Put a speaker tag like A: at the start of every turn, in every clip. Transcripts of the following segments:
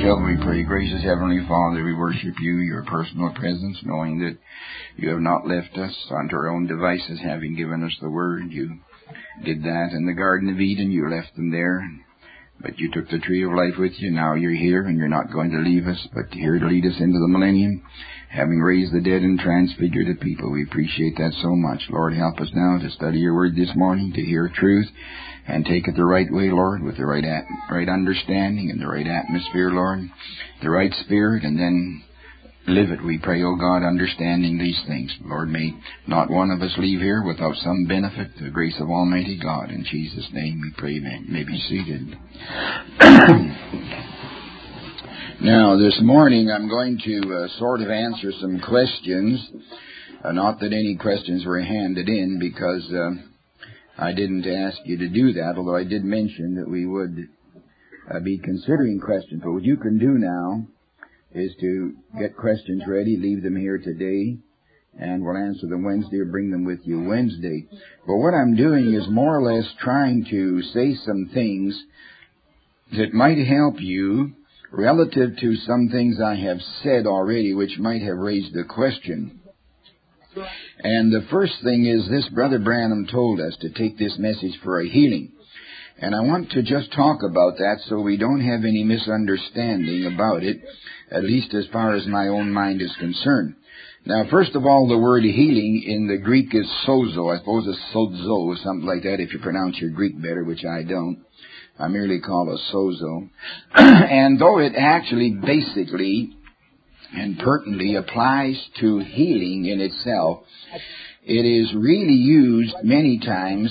A: Shall we pray? Gracious Heavenly Father, we worship you, your personal presence, knowing that you have not left us unto our own devices, having given us the Word. You did that in the Garden of Eden. You left them there, but you took the tree of life with you. Now you're here, and you're not going to leave us, but here to lead us into the millennium, having raised the dead and transfigured the people. We appreciate that so much. Lord, help us now to study your Word this morning, to hear truth, and take it the right way, Lord, with the right understanding and the right atmosphere, Lord, the right spirit, and then live it, we pray, O God, understanding these things. Lord, may not one of us leave here without some benefit, the grace of Almighty God. In Jesus' name we pray, amen. You may be seated. Now, this morning I'm going to sort of answer some questions. Not that any questions were handed in, because I didn't ask you to do that, although I did mention that we would be considering questions. But what you can do now is to get questions ready, leave them here today, and we'll answer them Wednesday or bring them with you Wednesday. But what I'm doing is more or less trying to say some things that might help you relative to some things I have said already, which might have raised a question. And the first thing is this: Brother Branham told us to take this message for a healing. And I want to just talk about that so we don't have any misunderstanding about it, at least as far as my own mind is concerned. Now, first of all, the word healing in the Greek is sozo. I suppose it's sozo or something like that if you pronounce your Greek better, which I don't. I merely call it sozo. And though it actually basically and pertinently applies to healing in itself, it is really used many times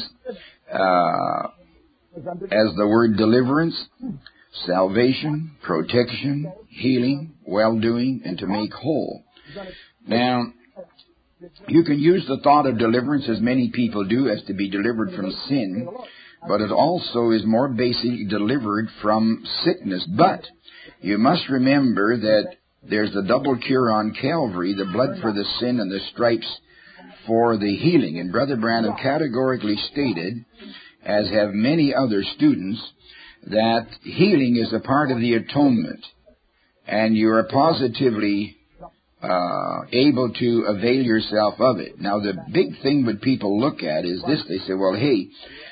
A: as the word deliverance, salvation, protection, healing, well-doing, and to make whole. Now, you can use the thought of deliverance, as many people do, as to be delivered from sin, but it also is more basically delivered from sickness. But you must remember that there's the double cure on Calvary, the blood for the sin and the stripes for the healing. And Brother Branham categorically stated, as have many other students, that healing is a part of the atonement, and you are positively able to avail yourself of it. Now, the big thing that people look at is this. They say, well, hey,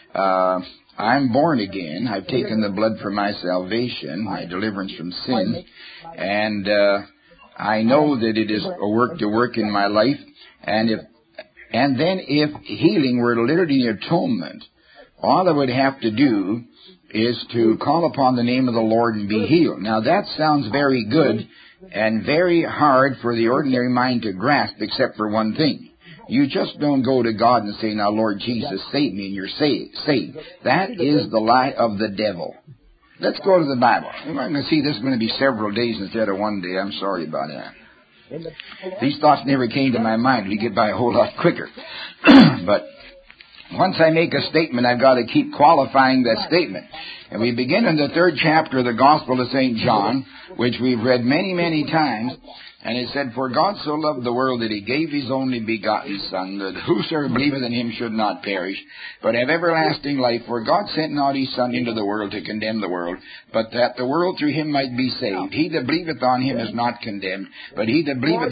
A: I'm born again. I've taken the blood for my salvation, my deliverance from sin, and I know that it is a work to work in my life. And then if healing were literally atonement, all I would have to do is to call upon the name of the Lord and be healed. Now, that sounds very good and very hard for the ordinary mind to grasp, except for one thing. You just don't go to God and say, now, Lord Jesus, save me, and you're saved. That is the lie of the devil. Let's go to the Bible. I'm going to see this is going to be several days instead of one day. I'm sorry about that. These thoughts never came to my mind. We get by a whole lot quicker. But once I make a statement, I've got to keep qualifying that statement. And we begin in the 3rd chapter of the Gospel of St. John, which we've read many, many times. And it said, for God so loved the world that he gave his only begotten Son, that whosoever believeth in him should not perish, but have everlasting life. For God sent not his Son into the world to condemn the world, but that the world through him might be saved. He that believeth on him is not condemned, but he that believeth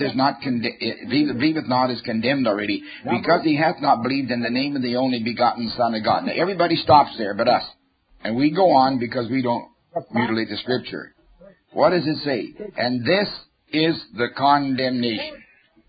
A: not is condemned already, because he hath not believed in the name of the only begotten Son of God. Now, everybody stops there but us. And we go on because we don't mutilate the Scripture. What does it say? And this is the condemnation.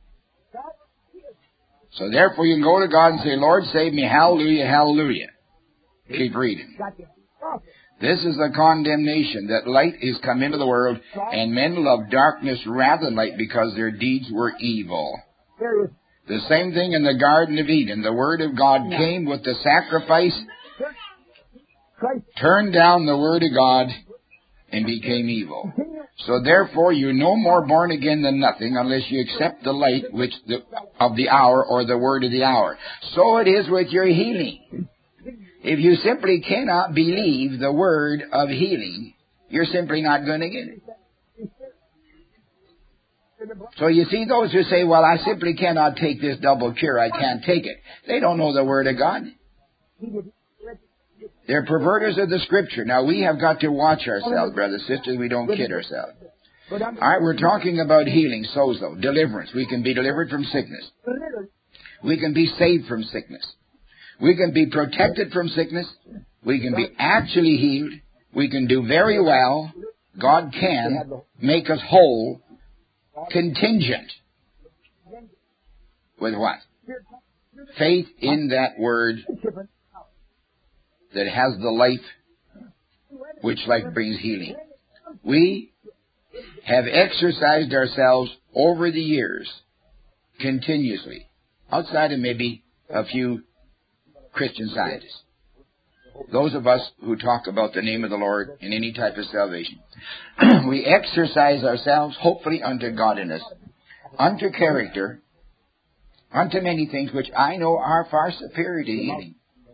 A: So therefore you can go to God and say, Lord, save me, hallelujah, hallelujah. Keep reading. This is the condemnation, that light is come into the world, and men love darkness rather than light, because their deeds were evil. The same thing in the Garden of Eden. The Word of God came with the sacrifice, turned down the Word of God, and became evil. So therefore, you're no more born again than nothing unless you accept the light of the hour, or the word of the hour. So it is with your healing. If you simply cannot believe the word of healing, you're simply not going to get it. So you see those who say, well, I simply cannot take this double cure, I can't take it. They don't know the Word of God. They're perverters of the Scripture. Now, we have got to watch ourselves, brothers and sisters. We don't kid ourselves. All right, we're talking about healing, sozo, deliverance. We can be delivered from sickness. We can be saved from sickness. We can be protected from sickness. We can be actually healed. We can do very well. God can make us whole, contingent. With what? Faith in that word that has the life, which life brings healing. We have exercised ourselves over the years, continuously, outside of maybe a few Christian scientists. Those of us who talk about the name of the Lord in any type of salvation. We exercise ourselves, hopefully, unto godliness, unto character, unto many things which I know are far superior to healing.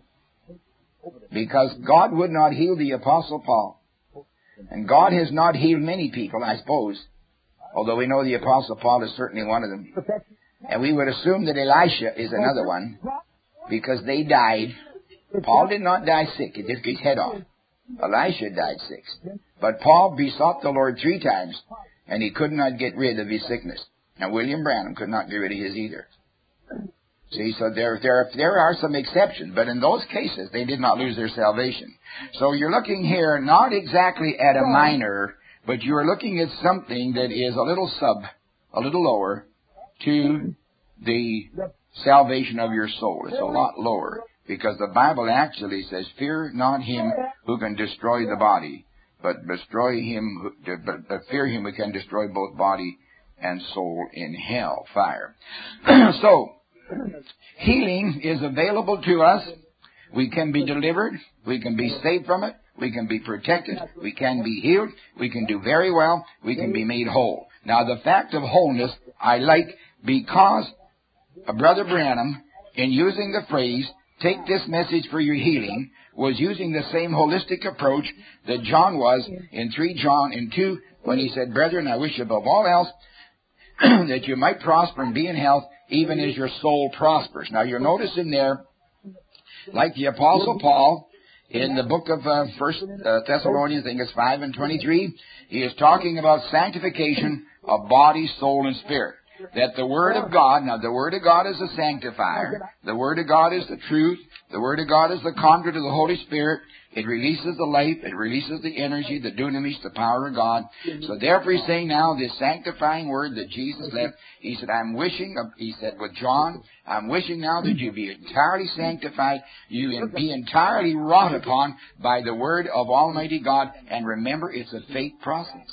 A: Because God would not heal the Apostle Paul. And God has not healed many people, I suppose. Although we know the Apostle Paul is certainly one of them. And we would assume that Elisha is another one, because they died. Paul did not die sick. He took his head off. Elisha died sick. But Paul besought the Lord 3 times, and he could not get rid of his sickness. And William Branham could not get rid of his either. See, so there are some exceptions, but in those cases, they did not lose their salvation. So you're looking here not exactly at a minor, but you're looking at something that is a little lower to the salvation of your soul. It's a lot lower, because the Bible actually says, fear not him who can destroy the body, but fear him who can destroy both body and soul in hell, fire. So, healing is available to us. We can be delivered. We can be saved from it. We can be protected. We can be healed. We can do very well. We can be made whole. Now, the fact of wholeness I like, because Brother Branham, in using the phrase, take this message for your healing, was using the same holistic approach that John was in 3 John and 2, when he said, brethren, I wish above all else that you might prosper and be in health, even as your soul prospers. Now, you'll notice in there, like the Apostle Paul, in the book of 1 Thessalonians, I think it's 5:23, he is talking about sanctification of body, soul, and spirit. That the Word of God, now the Word of God is a sanctifier, the Word of God is the truth, the Word of God is the conduit of the Holy Spirit. It releases the life, it releases the energy, the dunamis, the power of God. So therefore he's saying now this sanctifying word that Jesus left, he said, he said with John, I'm wishing now that you be entirely sanctified, you be entirely wrought upon by the Word of Almighty God, and remember it's a faith process.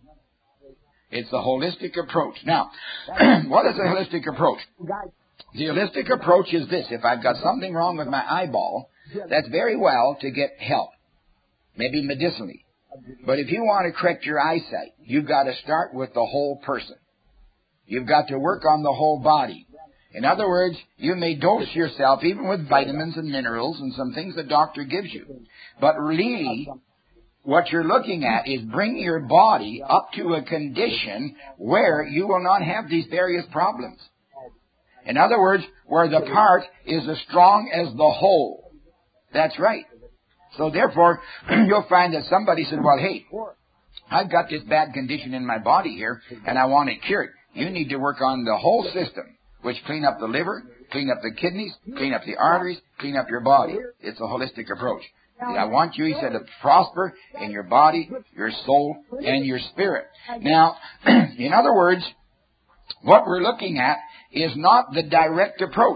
A: It's a holistic approach. Now, what is a holistic approach? The holistic approach is this. If I've got something wrong with my eyeball, that's very well to get help, maybe medicinally. But if you want to correct your eyesight, you've got to start with the whole person. You've got to work on the whole body. In other words, you may dose yourself even with vitamins and minerals and some things the doctor gives you. But really, what you're looking at is bringing your body up to a condition where you will not have these various problems. In other words, where the part is as strong as the whole. That's right. So therefore, you'll find that somebody said, well, hey, I've got this bad condition in my body here, and I want it cured. You need to work on the whole system, which clean up the liver, clean up the kidneys, clean up the arteries, clean up your body. It's a holistic approach. I want you, he said, to prosper in your body, your soul, and your spirit. Now, in other words, what we're looking at is not the direct approach.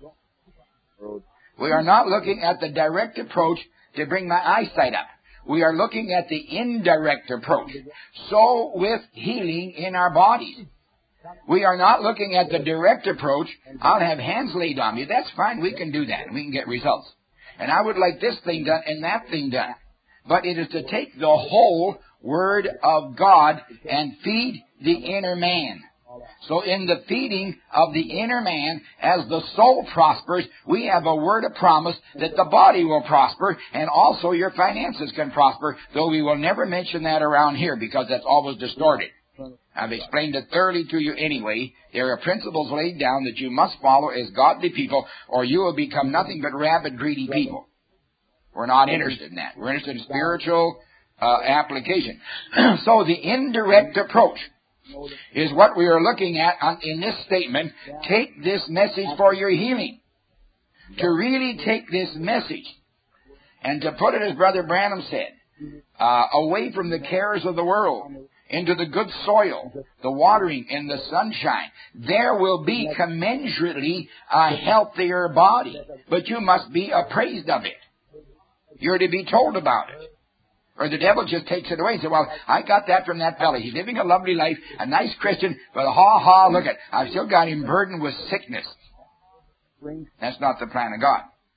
A: We are not looking at the direct approach to bring my eyesight up. We are looking at the indirect approach. So with healing in our bodies. We are not looking at the direct approach. I'll have hands laid on me. That's fine. We can do that. We can get results. And I would like this thing done and that thing done. But it is to take the whole Word of God and feed the inner man. So in the feeding of the inner man, as the soul prospers, we have a word of promise that the body will prosper, and also your finances can prosper, though we will never mention that around here because that's always distorted. I've explained it thoroughly to you anyway. There are principles laid down that you must follow as godly people, or you will become nothing but rabid, greedy people. We're not interested in that. We're interested in spiritual application. So the indirect approach is what we are looking at in this statement. Take this message for your healing. To really take this message and to put it, as Brother Branham said, away from the cares of the world, into the good soil, the watering and the sunshine, there will be commensurately a healthier body. But you must be appraised of it. You're to be told about it. Or the devil just takes it away and says, well, I got that from that fella. He's living a lovely life, a nice Christian, but look at, I've still got him burdened with sickness. That's not the plan of God.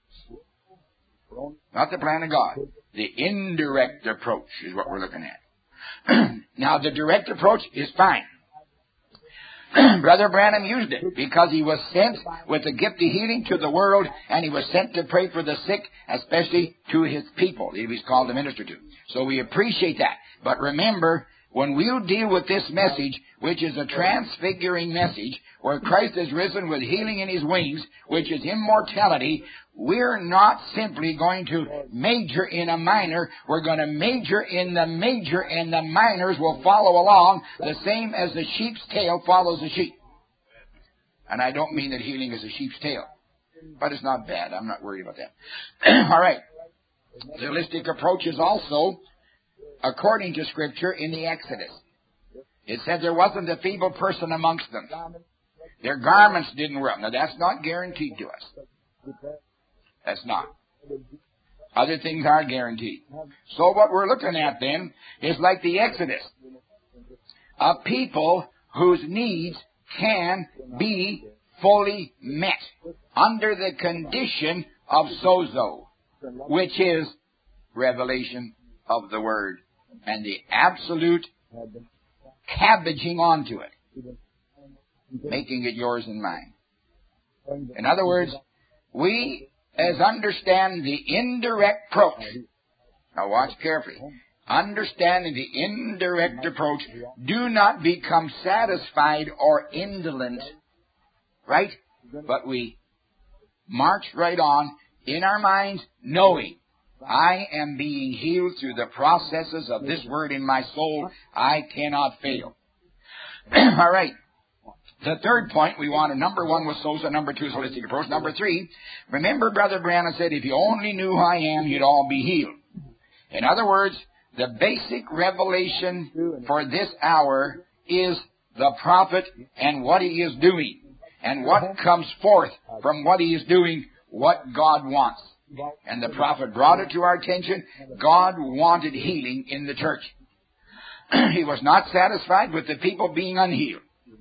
A: Not the plan of God. The indirect approach is what we're looking at. Now, the direct approach is fine. Brother Branham used it because he was sent with the gift of healing to the world, and he was sent to pray for the sick, especially to his people that he was called to minister to. So we appreciate that. But remember, when we deal with this message, which is a transfiguring message, where Christ is risen with healing in his wings, which is immortality, we're not simply going to major in a minor. We're going to major in the major, and the minors will follow along the same as the sheep's tail follows the sheep. And I don't mean that healing is a sheep's tail, but it's not bad. I'm not worried about that. All right. The holistic approach is also, according to Scripture, in the Exodus. It said there wasn't a feeble person amongst them. Their garments didn't wear up. Now, that's not guaranteed to us. That's not. Other things are guaranteed. So what we're looking at then is like the Exodus. A people whose needs can be fully met under the condition of sozo, which is revelation of the Word and the absolute cabbaging onto it, making it yours and mine. In other words, we as understand the indirect approach. Now watch carefully. Understanding the indirect approach, do not become satisfied or indolent, right? But we march right on in our minds, knowing I am being healed through the processes of this Word in my soul. I cannot fail. All right. The third point we wanted, number one was sozo, number two is holistic approach. Number three, remember Brother Branham said, if you only knew who I am, you'd all be healed. In other words, the basic revelation for this hour is the prophet and what he is doing, and what comes forth from what he is doing, what God wants. And the prophet brought it to our attention. God wanted healing in the church. He was not satisfied with the people being unhealed.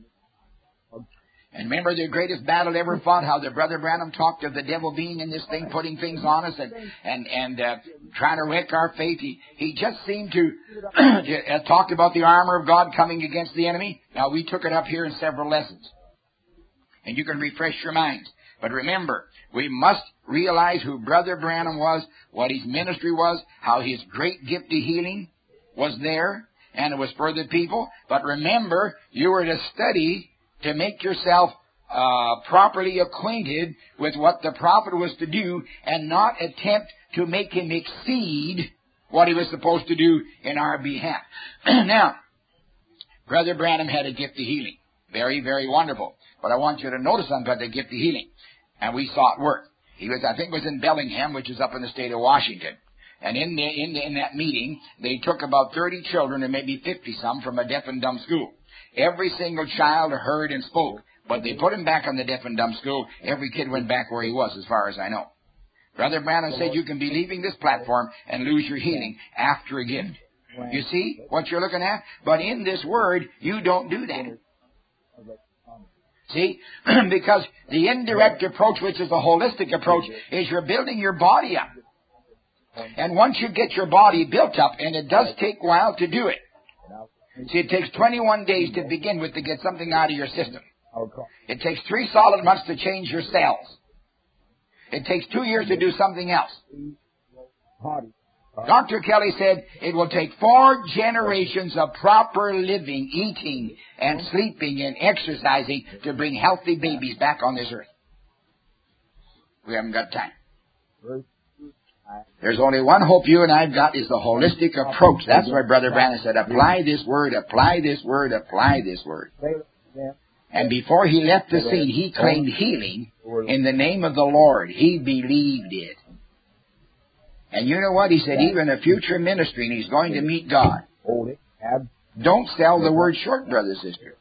A: And remember the greatest battle ever fought, how the Brother Branham talked of the devil being in this thing, putting things on us and trying to wreck our faith. He just seemed to talked about the armor of God coming against the enemy. Now, we took it up here in several lessons. And you can refresh your minds. But remember, we must realize who Brother Branham was, what his ministry was, how his great gift of healing was there, and it was for the people. But remember, you were to study to make yourself properly acquainted with what the prophet was to do, and not attempt to make him exceed what he was supposed to do in our behalf. Now, Brother Branham had a gift of healing. Very, very wonderful. But I want you to notice something about the gift of healing. And we saw it work. He was, I think, was in Bellingham, which is up in the state of Washington. And in that meeting, they took about 30 children, and maybe 50-some, from a deaf and dumb school. Every single child heard and spoke, but they put him back on the deaf and dumb school. Every kid went back where he was, as far as I know. Brother Branham said you can be leaving this platform and lose your healing after a gift. You see what you're looking at? But in this Word, you don't do that. See? Because the indirect approach, which is the holistic approach, is you're building your body up. And once you get your body built up, and it does take a while to do it. See, it takes 21 days to begin with to get something out of your system. It takes 3 solid months to change your cells. It takes 2 years to do something else. Dr. Kelly said it will take 4 generations of proper living, eating, and sleeping, and exercising to bring healthy babies back on this earth. We haven't got time. There's only one hope you and I've got is the holistic approach. That's why Brother Branham said, apply this word, apply this word, apply this word. And before he left the scene, he claimed healing in the name of the Lord. He believed it. And you know what? He said, even a future ministry, and he's going to meet God. Don't sell the word short, brother, sister.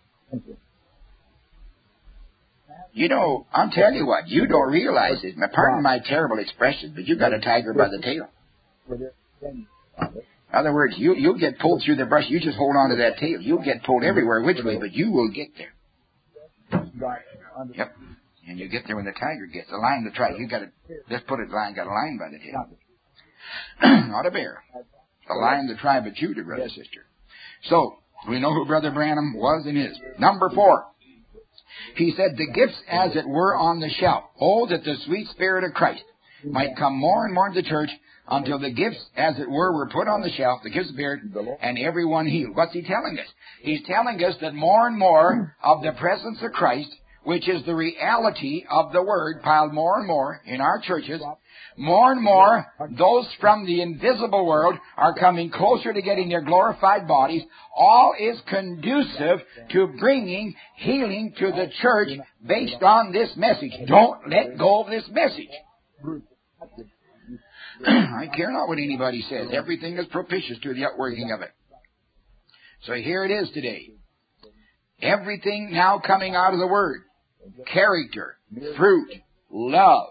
A: You know, I'm telling you what, you don't realize it. Pardon my terrible expression, but you got a tiger by the tail. In other words, you'll get pulled through the brush. You just hold on to that tail. You'll get pulled everywhere which way, but you will get there. Yep. And you get there when the tiger gets. The lion, the tribe. You got to, let's put it, the lion got a lion by the tail. Not a bear. The lion, the tribe of Judah, brother, sister. So, we know who Brother Branham was and is. Number 4. He said, the gifts as it were on the shelf. Oh, that the sweet Spirit of Christ might come more and more into the church until the gifts as it were put on the shelf, the gifts of the Spirit, and everyone healed. What's he telling us? He's telling us that more and more of the presence of Christ, which is the reality of the Word, piled more and more in our churches, more and more those from the invisible world are coming closer to getting their glorified bodies. All is conducive to bringing healing to the church based on this message. Don't let go of this message. I care not what anybody says. Everything is propitious to the outworking of it. So here it is today. Everything now coming out of the Word. Character, fruit, love,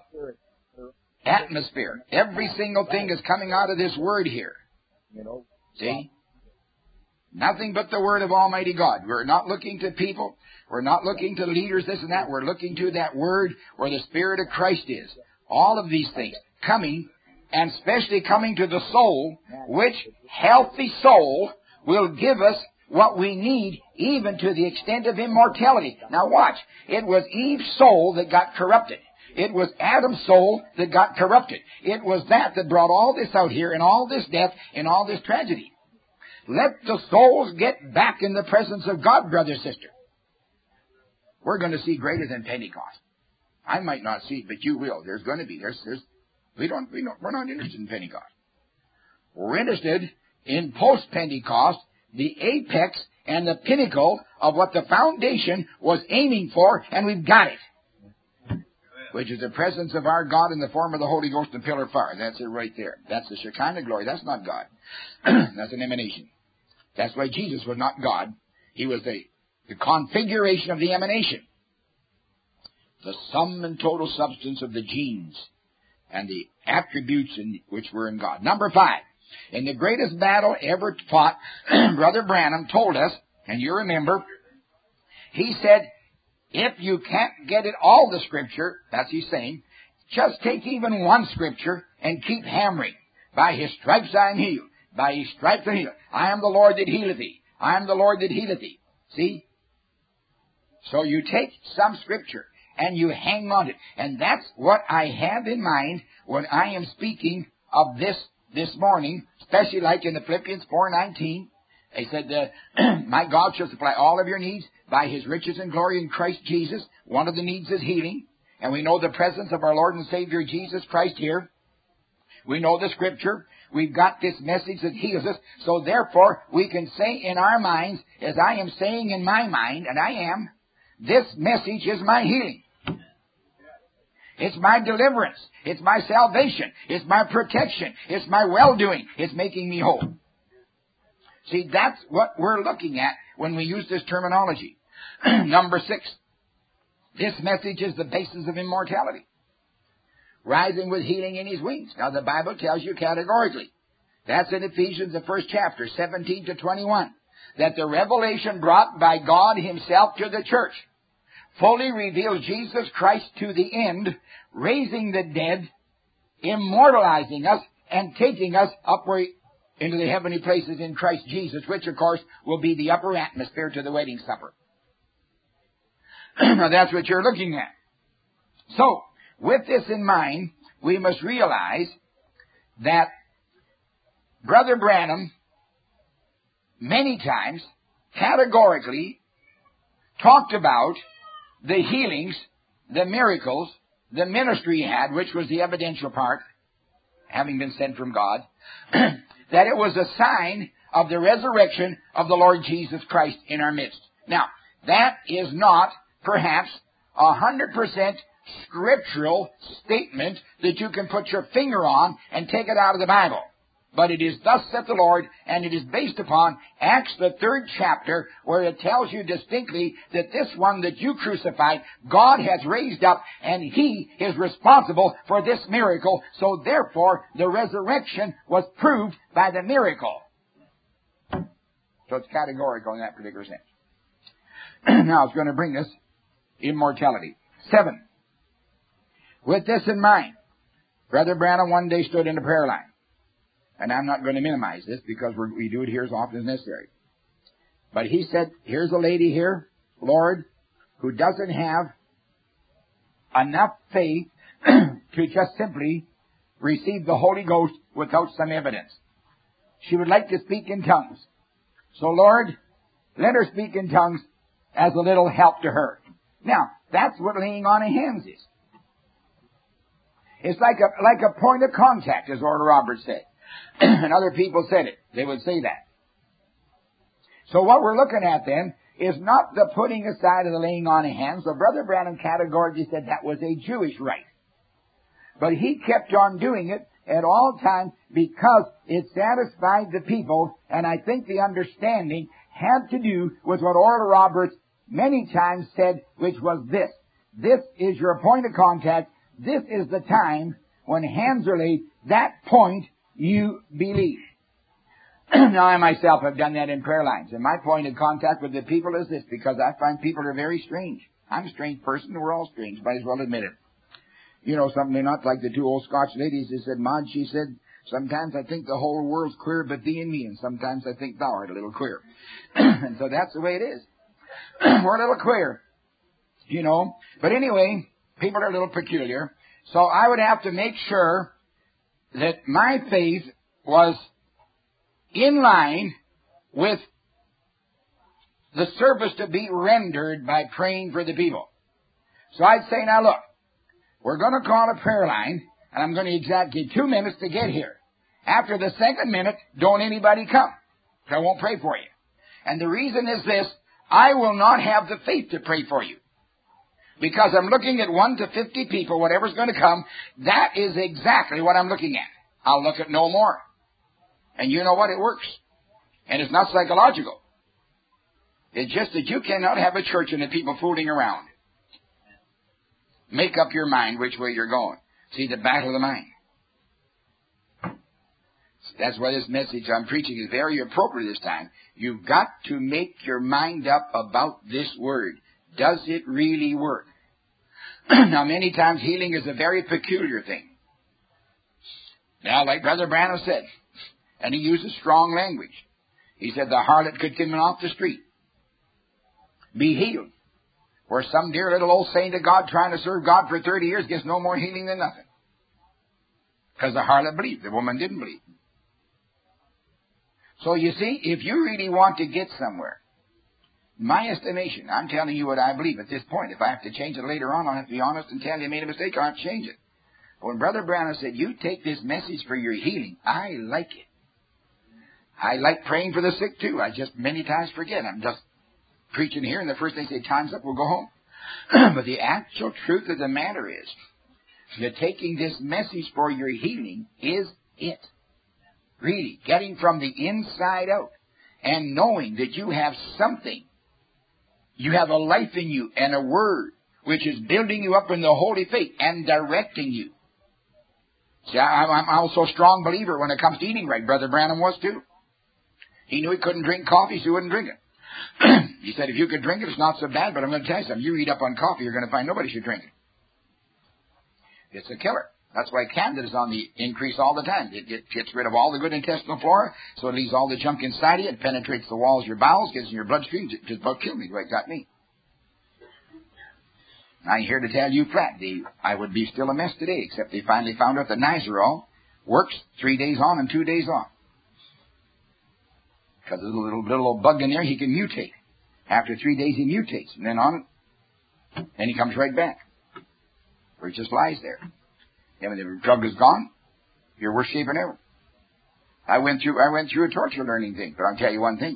A: atmosphere. Every single thing is coming out of this Word here. See? Nothing but the Word of Almighty God. We're not looking to people. We're not looking to leaders, this and that. We're looking to that Word where the Spirit of Christ is. All of these things coming, and especially coming to the soul, which healthy soul will give us what we need, even to the extent of immortality. Now watch. It was Eve's soul that got corrupted. It was Adam's soul that got corrupted. It was that brought all this out here, and all this death, and all this tragedy. Let the souls get back in the presence of God, brother, sister. We're going to see greater than Pentecost. I might not see it, but you will. There's going to be. We're not interested in Pentecost. We're interested in post-Pentecost, the apex and the pinnacle of what the foundation was aiming for, and we've got it. Which is the presence of our God in the form of the Holy Ghost and pillar of fire. That's it right there. That's the Shekinah glory. That's not God. That's an emanation. That's why Jesus was not God. He was the configuration of the emanation. The sum and total substance of the genes and the attributes which were in God. Number 5. In the greatest battle ever fought, Brother Branham told us, and you remember, he said, if you can't get it all the Scripture, that's he's saying, just take even one Scripture and keep hammering. By His stripes I am healed. By His stripes I am healed. I am the Lord that healeth thee. I am the Lord that healeth thee. See? So you take some Scripture and you hang on to it. And that's what I have in mind when I am speaking of this morning, especially like in the Philippians 4:19. They said, my God shall supply all of your needs by His riches and glory in Christ Jesus. One of the needs is healing. And we know the presence of our Lord and Savior Jesus Christ here. We know the Scripture. We've got this message that heals us. So therefore, we can say in our minds, as I am saying in my mind, and I am, this message is my healing. It's my deliverance. It's my salvation. It's my protection. It's my well-doing. It's making me whole. See, that's what we're looking at when we use this terminology. Number 6. This message is the basis of immortality. Rising with healing in His wings. Now, the Bible tells you categorically. That's in Ephesians, the 1st chapter, 17 to 21. That the revelation brought by God Himself to the church fully reveals Jesus Christ to the end, raising the dead, immortalizing us, and taking us upward into the heavenly places in Christ Jesus, which, of course, will be the upper atmosphere to the wedding supper. Now, that's what you're looking at. So, with this in mind, we must realize that Brother Branham, many times, categorically, talked about the healings, the miracles, the ministry he had, which was the evidential part, having been sent from God, that it was a sign of the resurrection of the Lord Jesus Christ in our midst. Now, that is not perhaps 100% scriptural statement that you can put your finger on and take it out of the Bible. But it is thus saith the Lord, and it is based upon Acts the 3rd chapter, where it tells you distinctly that this one that you crucified, God has raised up, and He is responsible for this miracle. So therefore, the resurrection was proved by the miracle. So it's categorical in that particular sense. Now it's going to bring us immortality. 7. With this in mind, Brother Branham one day stood in the prayer line. And I'm not going to minimize this because we do it here as often as necessary. But he said, here's a lady here, Lord, who doesn't have enough faith to just simply receive the Holy Ghost without some evidence. She would like to speak in tongues. So, Lord, let her speak in tongues as a little help to her. Now, that's what laying on of hands is. It's like a point of contact, as Oral Roberts said. And other people said it. They would say that. So what we're looking at then is not the putting aside of the laying on of hands. So Brother Branham categorically said that was a Jewish rite. But he kept on doing it at all times because it satisfied the people, and I think the understanding had to do with what Oral Roberts many times said, which was this. This is your point of contact. This is the time when hands are laid. That point you believe. Now, I myself have done that in prayer lines. And my point of contact with the people is this, because I find people are very strange. I'm a strange person. We're all strange. Might as well admit it. You know something, they're not like the two old Scotch ladies who said, Maud, she said, sometimes I think the whole world's queer but thee and me, and sometimes I think thou art a little queer. And so that's the way it is. We're a little queer, you know. But anyway, people are a little peculiar. So I would have to make sure that my faith was in line with the service to be rendered by praying for the people. So I'd say, now look, we're going to call a prayer line, and I'm going to exactly 2 minutes to get here. After the second minute, don't anybody come. I won't pray for you. And the reason is this, I will not have the faith to pray for you. Because I'm looking at 1 to 50 people, whatever's going to come, that is exactly what I'm looking at. I'll look at no more. And you know what? It works. And it's not psychological. It's just that you cannot have a church and the people fooling around. Make up your mind which way you're going. See, the battle of the mind. That's why this message I'm preaching is very appropriate this time. You've got to make your mind up about this word. Does it really work? Now, many times healing is a very peculiar thing. Now, like Brother Branham said, and he uses strong language. He said the harlot could come in off the street, be healed. Where some dear little old saint of God trying to serve God for 30 years gets no more healing than nothing. Because the harlot believed, the woman didn't believe. So you see, if you really want to get somewhere, my estimation, I'm telling you what I believe at this point. If I have to change it later on, I'll have to be honest and tell you I made a mistake, I'll have to change it. But when Brother Branham said, you take this message for your healing, I like it. I like praying for the sick too. I just many times forget. I'm just preaching here, and the first thing they say, time's up, we'll go home. But the actual truth of the matter is that taking this message for your healing is it. Really, getting from the inside out and knowing that you have something. You have a life in you and a word which is building you up in the holy faith and directing you. See, I'm also a strong believer when it comes to eating right. Brother Branham was too. He knew he couldn't drink coffee, so he wouldn't drink it. He said, if you could drink it, it's not so bad, but I'm going to tell you something. You eat up on coffee, you're going to find nobody should drink it. It's a killer. That's why Candida is on the increase all the time. It gets rid of all the good intestinal flora, so it leaves all the junk inside you. It penetrates the walls of your bowels, gets in your bloodstream. It just about killed me the way it got me. I'm here to tell you flat, I would be still a mess today, except they finally found out that Nizoral works 3 days on and 2 days off. Because there's a little old bug in there, he can mutate. After 3 days, he mutates. And then on it, and he comes right back. Or he just lies there. And when the drug is gone, You're worse shape than ever. I went through a torture learning thing, but I'll tell you one thing.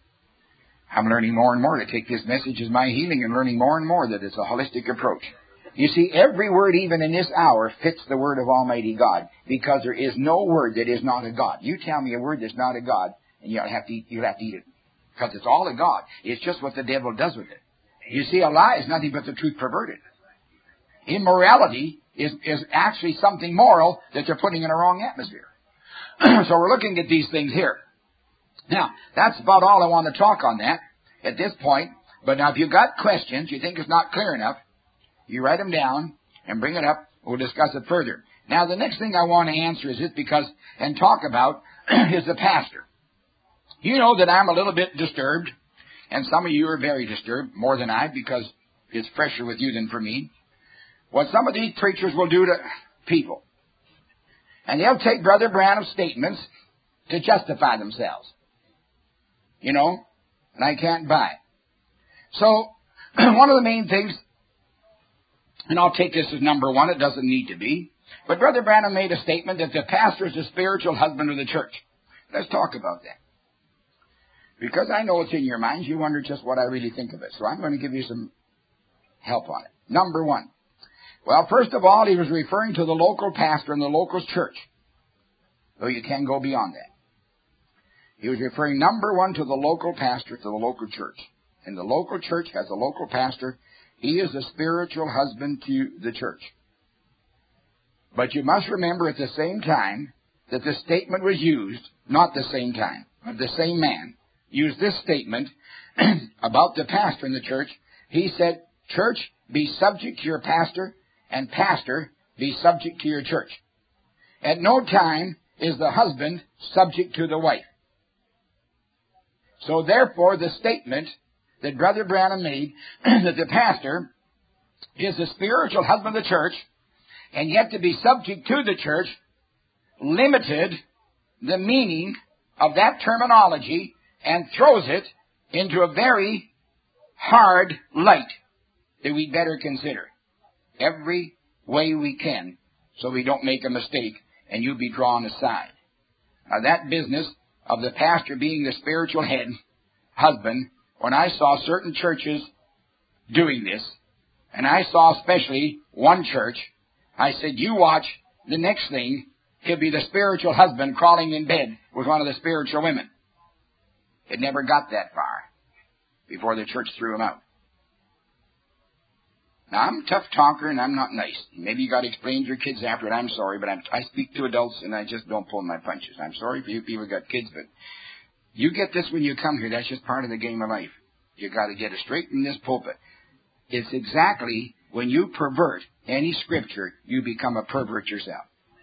A: I'm learning more and more to take this message as my healing and learning more and more that it's a holistic approach. You see, every word, even in this hour, fits the word of Almighty God, because there is no word that is not a God. You tell me a word that's not a God, and you'll have to eat it. Because it's all a God. It's just what the devil does with it. You see, a lie is nothing but the truth perverted. Immorality is actually something moral that they're putting in a wrong atmosphere. So we're looking at these things here. Now, that's about all I want to talk on that at this point. But now, if you've got questions, you think it's not clear enough, you write them down and bring it up. We'll discuss it further. Now, the next thing I want to answer is and talk about is the pastor. You know that I'm a little bit disturbed, and some of you are very disturbed, more than I, because it's fresher with you than for me. What some of these preachers will do to people. And they'll take Brother Branham's statements to justify themselves. You know, and I can't buy it. So, one of the main things, and I'll take this as number one, it doesn't need to be, but Brother Branham made a statement that the pastor is the spiritual husband of the church. Let's talk about that. Because I know it's in your minds, you wonder just what I really think of it. So I'm going to give you some help on it. Number one. Well, first of all, he was referring to the local pastor in the local church. Though you can go beyond that. He was referring, number one, to the local pastor, to the local church. And the local church has a local pastor. He is the spiritual husband to the church. But you must remember at the same time that the statement was used, not the same time, but the same man used this statement about the pastor in the church. He said, church, be subject to your pastor, and pastor, be subject to your church. At no time is the husband subject to the wife. So therefore, the statement that Brother Branham made, that the pastor is the spiritual husband of the church, and yet to be subject to the church, limited the meaning of that terminology and throws it into a very hard light that we'd better consider every way we can so we don't make a mistake and you be drawn aside. Now that business of the pastor being the spiritual husband, when I saw certain churches doing this, and I saw especially one church, I said, you watch the next thing, he'll be the spiritual husband crawling in bed with one of the spiritual women. It never got that far before the church threw him out. Now, I'm a tough talker and I'm not nice. Maybe you got to explain to your kids after it. I'm sorry, but I speak to adults and I just don't pull my punches. I'm sorry for you people who got kids, but you get this when you come here. That's just part of the game of life. You got to get it straight from this pulpit. It's exactly when you pervert any scripture, you become a pervert yourself.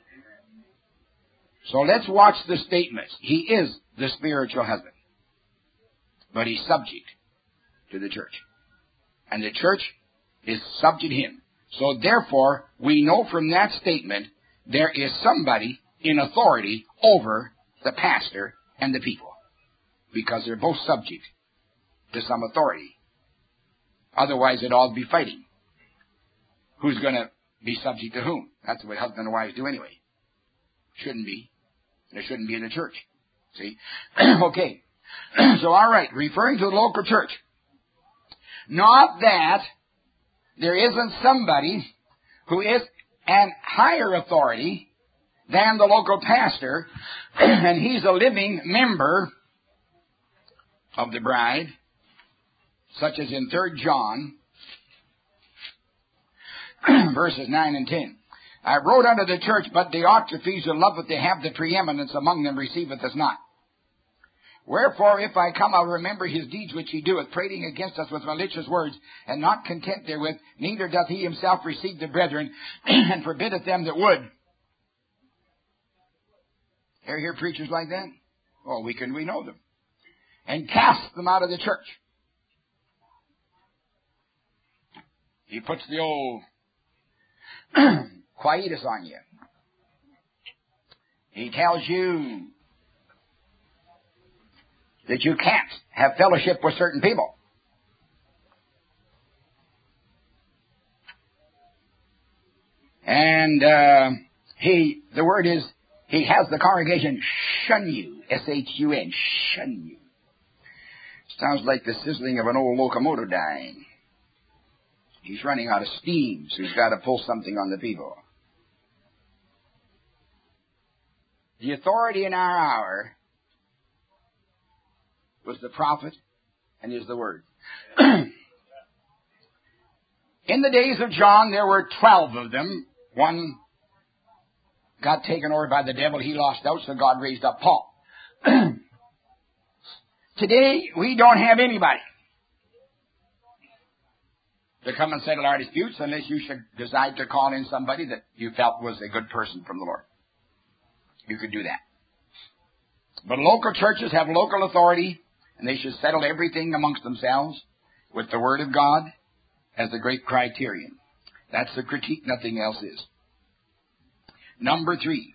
A: So let's watch the statements. He is the spiritual husband, but he's subject to the church. And the church is subject to him. So therefore, we know from that statement, there is somebody in authority over the pastor and the people. Because they're both subject to some authority. Otherwise, it'd all be fighting. Who's going to be subject to whom? That's the way husband and wives do anyway. Shouldn't be. There shouldn't be in the church. See? Okay. So, all right. Referring to the local church. Not that there isn't somebody who is an higher authority than the local pastor, and he's a living member of the bride, such as in 3 John, verses 9 and 10. I wrote unto the church, but Diotrephes, who loveth to have the preeminence among them, receiveth us not. Wherefore, if I come, I'll remember his deeds which he doeth, prating against us with malicious words, and not content therewith, neither doth he himself receive the brethren, and forbiddeth them that would. Ever hear preachers like that? Oh, we know them. And cast them out of the church. He puts the old quietus on you. He tells you that you can't have fellowship with certain people. And the word is, He has the congregation shun you. S-H-U-N, shun you. Sounds like the sizzling of an old locomotive dying. He's running out of steam, so he's got to pull something on the people. The authority in our hour was the prophet and is the word. In the days of John, there were 12 of them. One got taken over by the devil. He lost out, so God raised up Paul. Today, we don't have anybody to come and settle our disputes unless you should decide to call in somebody that you felt was a good person from the Lord. You could do that. But local churches have local authority, and they should settle everything amongst themselves with the Word of God as the great criterion. That's the critique, nothing else is. Number 3.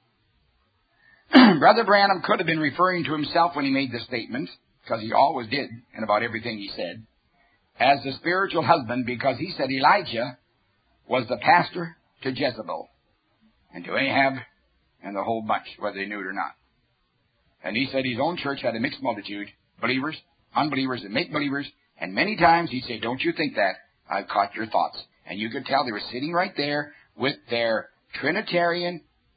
A: Brother Branham could have been referring to himself when he made this statement, because he always did, in about everything he said, as the spiritual husband, because he said Elijah was the pastor to Jezebel and to Ahab and the whole bunch, whether they knew it or not. And he said his own church had a mixed multitude, believers, unbelievers, and make-believers, and many times he'd say, don't you think that? I've caught your thoughts. And you could tell they were sitting right there with their Trinitarian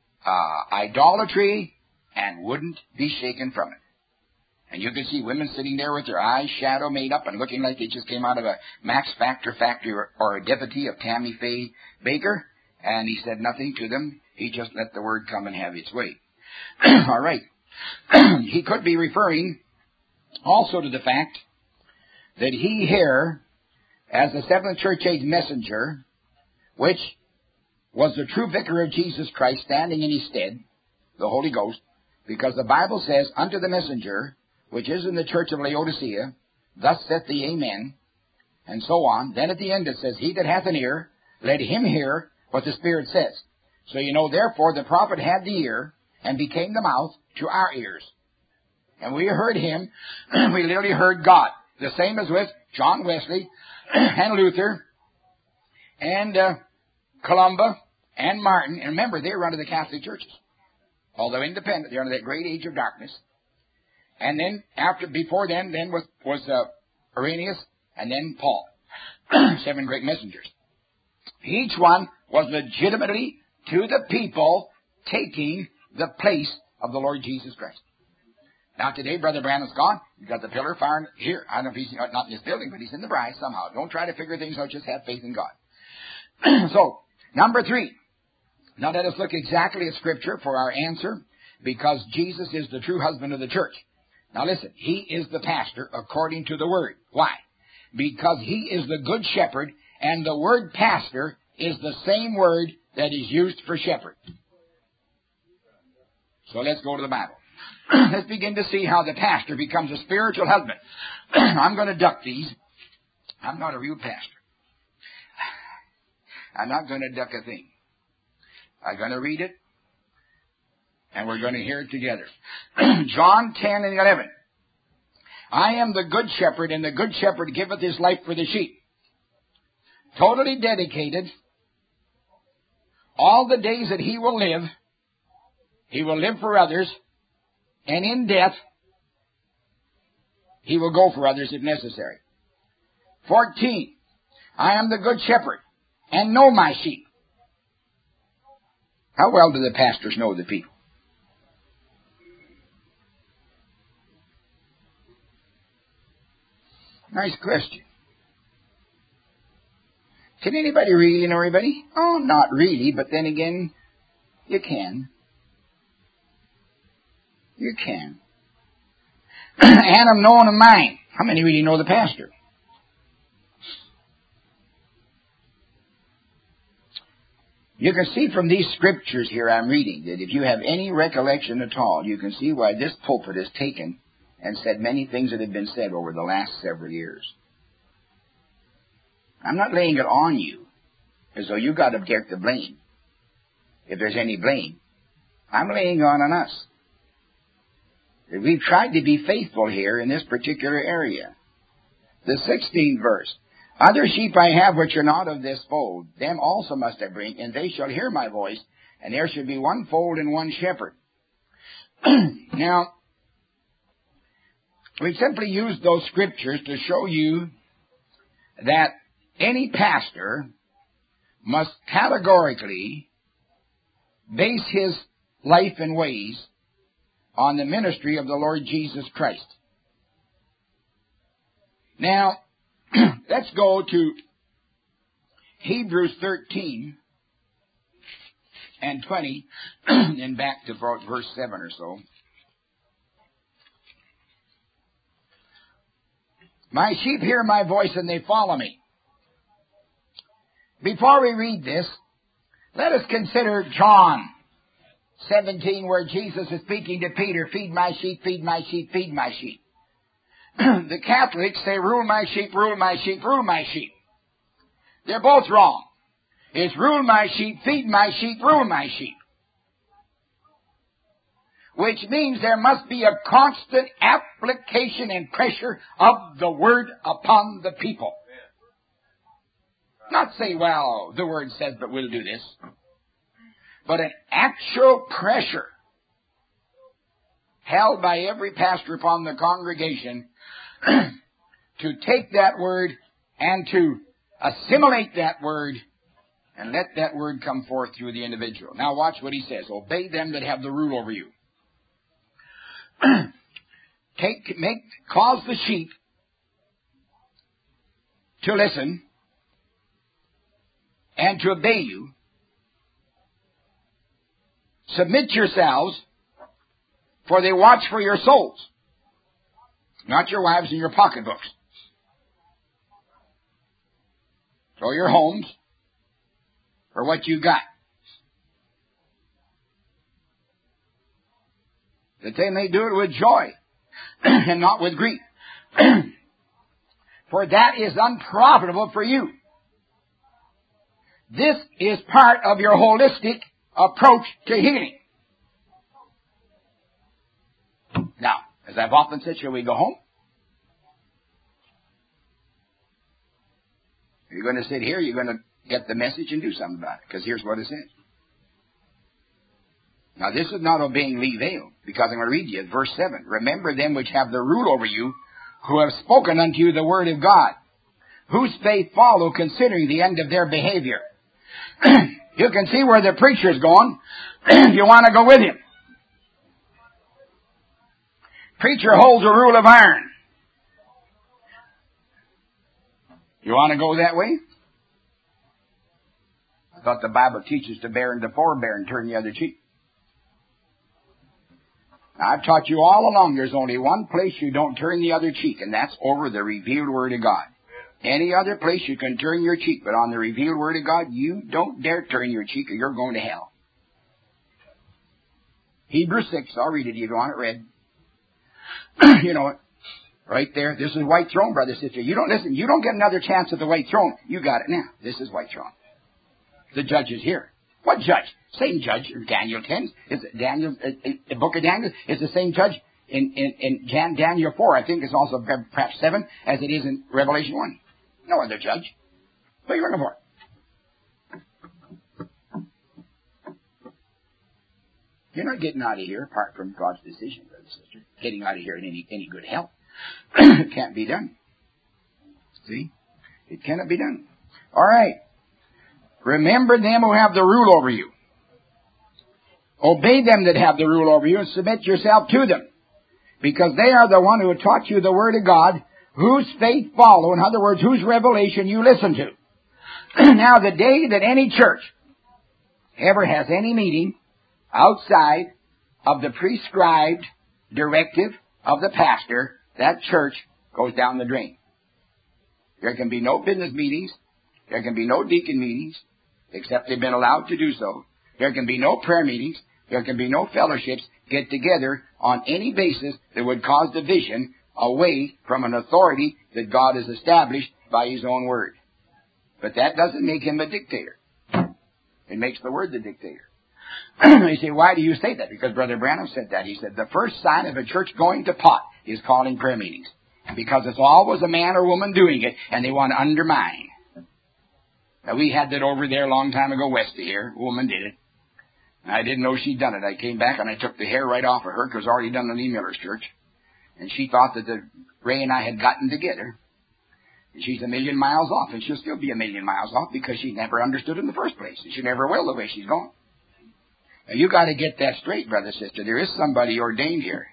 A: idolatry and wouldn't be shaken from it. And you could see women sitting there with their eyes shadow made up and looking like they just came out of a Max Factor factory or a devotee of Tammy Faye Baker. And he said nothing to them. He just let the word come and have its way. All right. He could be referring also to the fact that he here, as the Seventh Church Age messenger, which was the true vicar of Jesus Christ standing in his stead, the Holy Ghost, because the Bible says, unto the messenger, which is in the church of Laodicea, thus saith the Amen, and so on. Then at the end it says, he that hath an ear, let him hear what the Spirit says. So you know, therefore, the prophet had the ear and became the mouth to our ears. And we heard him, we literally heard God. The same as with John Wesley and Luther and Columba and Martin. And remember, they were under the Catholic churches. Although independent, they're under that great age of darkness. And then, before then was Irenaeus and then Paul. 7 great messengers. Each one was legitimately to the people taking the place of the Lord Jesus Christ. Now today, Brother Branham's gone. He's got the pillar of fire here. I don't know if he's not in this building, but he's in the bride somehow. Don't try to figure things out. Just have faith in God. So, number 3. Now let us look exactly at Scripture for our answer, because Jesus is the true husband of the church. Now listen, he is the pastor according to the Word. Why? Because he is the good shepherd, and the word pastor is the same word that is used for shepherd. So let's go to the Bible. Let's begin to see how the pastor becomes a spiritual husband. I'm going to duck these. I'm not a real pastor. I'm not going to duck a thing. I'm going to read it, and we're going to hear it together. John 10 and 11. I am the good shepherd, and the good shepherd giveth his life for the sheep. Totally dedicated. All the days that he will live for others, and in death, he will go for others if necessary. 14. I am the good shepherd, and know my sheep. How well do the pastors know the people? Nice question. Can anybody really know everybody? Oh, not really, but then again, you can. You can. And I'm known of mine. How many really know the pastor? You can see from these scriptures here I'm reading that if you have any recollection at all, you can see why this pulpit has taken and said many things that have been said over the last several years. I'm not laying it on you as though you got to get the blame. If there's any blame, I'm laying on us. We've tried to be faithful here in this particular area. The 16th verse. Other sheep I have which are not of this fold, them also must I bring, and they shall hear my voice, And there should be one fold and one shepherd. Now, we simply use those scriptures to show you that any pastor must categorically base his life and ways on the ministry of the Lord Jesus Christ. Now, let's go to Hebrews 13 and 20, and back to verse 7 or so. My sheep hear my voice and they follow me. Before we read this, let us consider John 17, where Jesus is speaking to Peter, feed my sheep, feed my sheep, feed my sheep. The Catholics say, rule my sheep, rule my sheep, rule my sheep. They're both wrong. It's rule my sheep, feed my sheep, rule my sheep. Which means there must be a constant application and pressure of the Word upon the people. Not say, well, the Word says, but we'll do this. But an actual pressure held by every pastor upon the congregation to take that Word and to assimilate that Word and let that Word come forth through the individual. Now watch what he says. Obey them that have the rule over you. Cause the sheep to listen and to obey you. Submit yourselves, for they watch for your souls, not your wives and your pocketbooks. So your homes, for what you got. That they may do it with joy and not with grief. For that is unprofitable for you. This is part of your holistic approach to healing. Now, as I've often said, shall we go home? You're going to sit here, you're going to get the message and do something about it. Because here's what it says. Now, this is not obeying Levi, because I'm going to read you verse 7. Remember them which have the rule over you, who have spoken unto you the word of God, whose faith follow, considering the end of their behavior. You can see where the preacher's going. You want to go with him. Preacher holds a rule of iron. You want to go that way? I thought the Bible teaches to bear and to forbear and turn the other cheek. Now, I've taught you all along there's only one place you don't turn the other cheek, and that's over the revealed Word of God. Any other place you can turn your cheek, but on the revealed Word of God, you don't dare turn your cheek or you're going to hell. Hebrews 6, I'll read it if you want it read. You know it. Right there. This is white throne, brother, sister. You don't listen. You don't get another chance at the white throne. You got it now. This is white throne. The judge is here. What judge? Same judge in Daniel 10. Is it Daniel? The book of Daniel is the same judge in Daniel 4. I think it's also perhaps 7 as it is in Revelation 1. No other judge. What are you looking for? You're not getting out of here apart from God's decision, brother, sister. Getting out of here in any good health. It can't be done. See? It cannot be done. All right. Remember them who have the rule over you. Obey them that have the rule over you and submit yourself to them. Because they are the one who have taught you the word of God, whose faith follow, in other words, whose revelation you listen to. Now, the day that any church ever has any meeting outside of the prescribed directive of the pastor, that church goes down the drain. There can be no business meetings. There can be no deacon meetings, except they've been allowed to do so. There can be no prayer meetings. There can be no fellowships get together on any basis that would cause division away from an authority that God has established by His own word. But that doesn't make Him a dictator. It makes the Word the dictator. You say, why do you say that? Because Brother Branham said that. He said, the first sign of a church going to pot is calling prayer meetings. Because it's always a man or woman doing it, and they want to undermine. Now, we had that over there a long time ago west of here. A woman did it. I didn't know she'd done it. I came back and I took the hair right off of her because it was already done in Lee Miller's church. And she thought that Ray and I had gotten together. And she's a million miles off, and she'll still be a million miles off because she never understood in the first place. And she never will the way she's going. Now, you got to get that straight, brother, sister. There is somebody ordained here.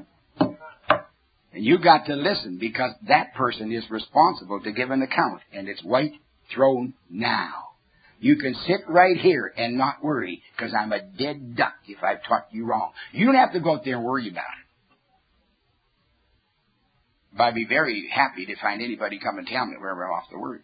A: And you got to listen because that person is responsible to give an account. And it's white throne now. You can sit right here and not worry because I'm a dead duck if I've taught you wrong. You don't have to go out there and worry about it. But I'd be very happy to find anybody come and tell me where we're off the word.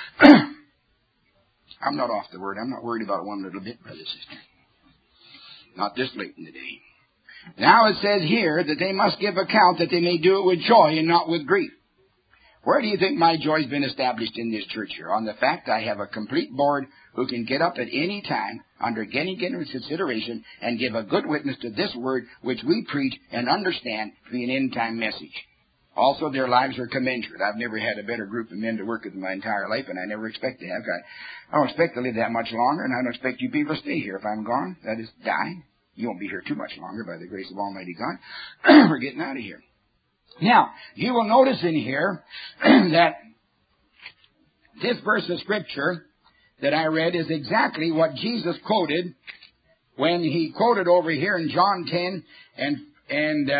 A: I'm not off the word. I'm not worried about one little bit, brother, sister. Not this late in the day. Now it says here that they must give account that they may do it with joy and not with grief. Where do you think my joy's been established in this church here? On the fact I have a complete board who can get up at any time under getting into consideration and give a good witness to this word which we preach and understand to be an end-time message. Also, their lives are commensurate. I've never had a better group of men to work with in my entire life, and I never expect to have. I don't expect to live that much longer, and I don't expect you people to stay here if I'm gone. That is, die. You won't be here too much longer by the grace of Almighty God. We're getting out of here. Now, you will notice in here that this verse of Scripture that I read is exactly what Jesus quoted when he quoted over here in John 10 and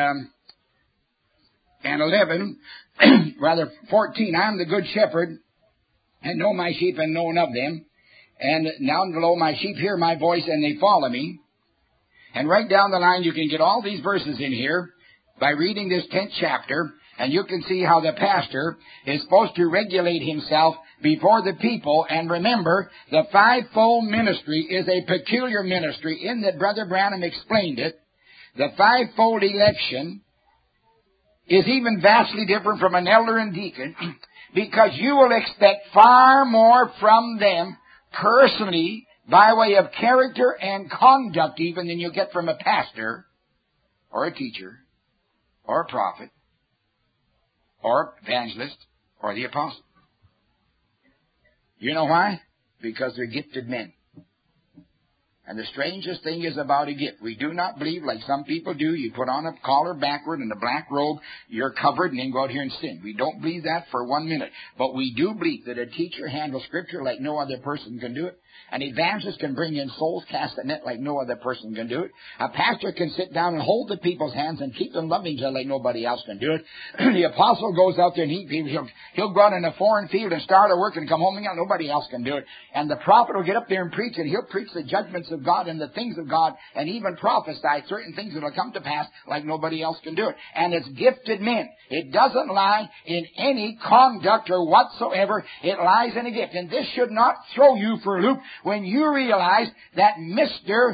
A: 11, rather 14, I am the good shepherd, and know my sheep and know none of them. And now below my sheep hear my voice, and they follow me. And right down the line, you can get all these verses in here by reading this 10th chapter, and you can see how the pastor is supposed to regulate himself before the people. And remember, the fivefold ministry is a peculiar ministry in that Brother Branham explained it. The fivefold election is even vastly different from an elder and deacon because you will expect far more from them personally by way of character and conduct even than you get from a pastor or a teacher or a prophet or evangelist or the apostle. You know why? Because they're gifted men. And the strangest thing is about a gift. We do not believe, like some people do, you put on a collar backward and a black robe, you're covered, and then go out here and sin. We don't believe that for 1 minute. But we do believe that a teacher handles Scripture like no other person can do it. An evangelist can bring in souls, cast a net like no other person can do it. A pastor can sit down and hold the people's hands and keep them loving each other like nobody else can do it. The apostle goes out there and he'll go out in a foreign field and start a work and come home and nobody else can do it. And the prophet will get up there and preach, and he'll preach the judgments of God and the things of God and even prophesy certain things that will come to pass like nobody else can do it. And it's gifted men. It doesn't lie in any conduct or whatsoever. It lies in a gift. And this should not throw you for a loop when you realize that Mr.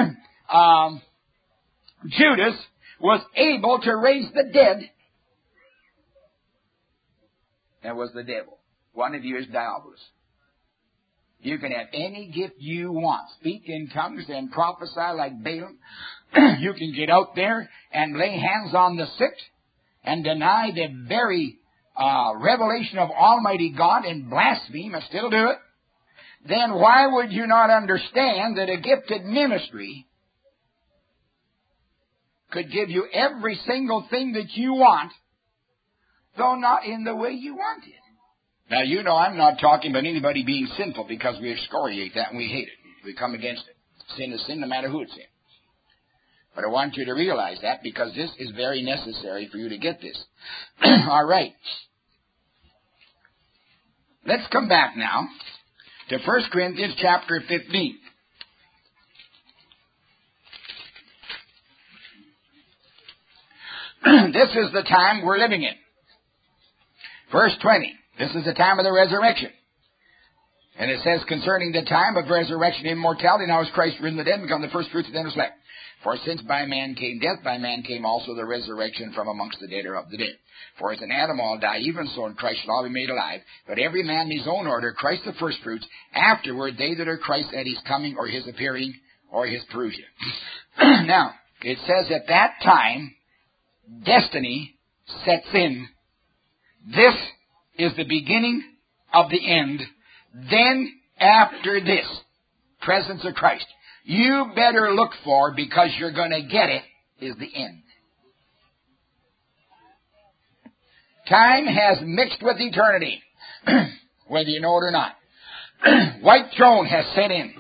A: Judas was able to raise the dead. That was the devil. One of you is Diabolus. You can have any gift you want. Speak in tongues and prophesy like Balaam. You can get out there and lay hands on the sick and deny the very revelation of Almighty God and blaspheme and still do it. Then why would you not understand that a gifted ministry could give you every single thing that you want, though not in the way you want it? Now, you know I'm not talking about anybody being sinful because we excoriate that and we hate it. We come against it. Sin is sin no matter who it's in. But I want you to realize that because this is very necessary for you to get this. All right. Let's come back now to 1 Corinthians chapter 15. This is the time we're living in. Verse 20. This is the time of the resurrection. And it says, concerning the time of resurrection and immortality, now is Christ risen from the dead and become the first fruits of them that slept. For since by man came death, by man came also the resurrection from amongst the dead or of the dead. For as in Adam all die, even so in Christ shall all be made alive. But every man in his own order, Christ the first fruits, afterward they that are Christ at his coming or his appearing or his parousia. Now, it says at that time, destiny sets in. This is the beginning of the end. Then after this, presence of Christ. you better look for, because you're going to get it, is the end. Time has mixed with eternity, whether you know it or not. White throne has set in.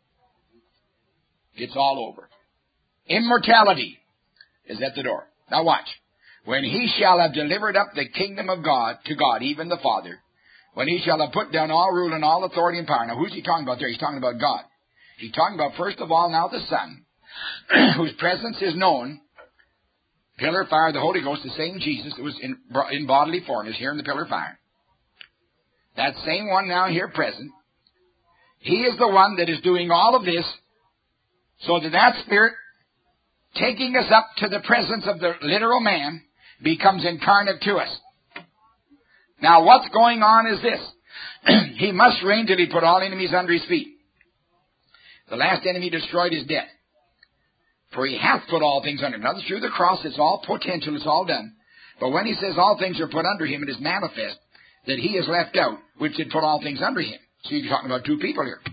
A: It's all over. Immortality is at the door. Now watch. When he shall have delivered up the kingdom of God to God, even the Father, when he shall have put down all rule and all authority and power. Now who's he talking about there? He's talking about God. He's talking about, first of all, now the Son, whose presence is known. Pillar of fire, the Holy Ghost, the same Jesus that was in bodily form is here in the pillar of fire. That same one now here present. He is the one that is doing all of this so that Spirit, taking us up to the presence of the literal man, becomes incarnate to us. Now what's going on is this. He must reign till he put all enemies under his feet. The last enemy destroyed is death. For he hath put all things under him. Now through the cross it's all potential, it's all done. But when he says all things are put under him, it is manifest that he is left out, which did put all things under him. So you're talking about two people here.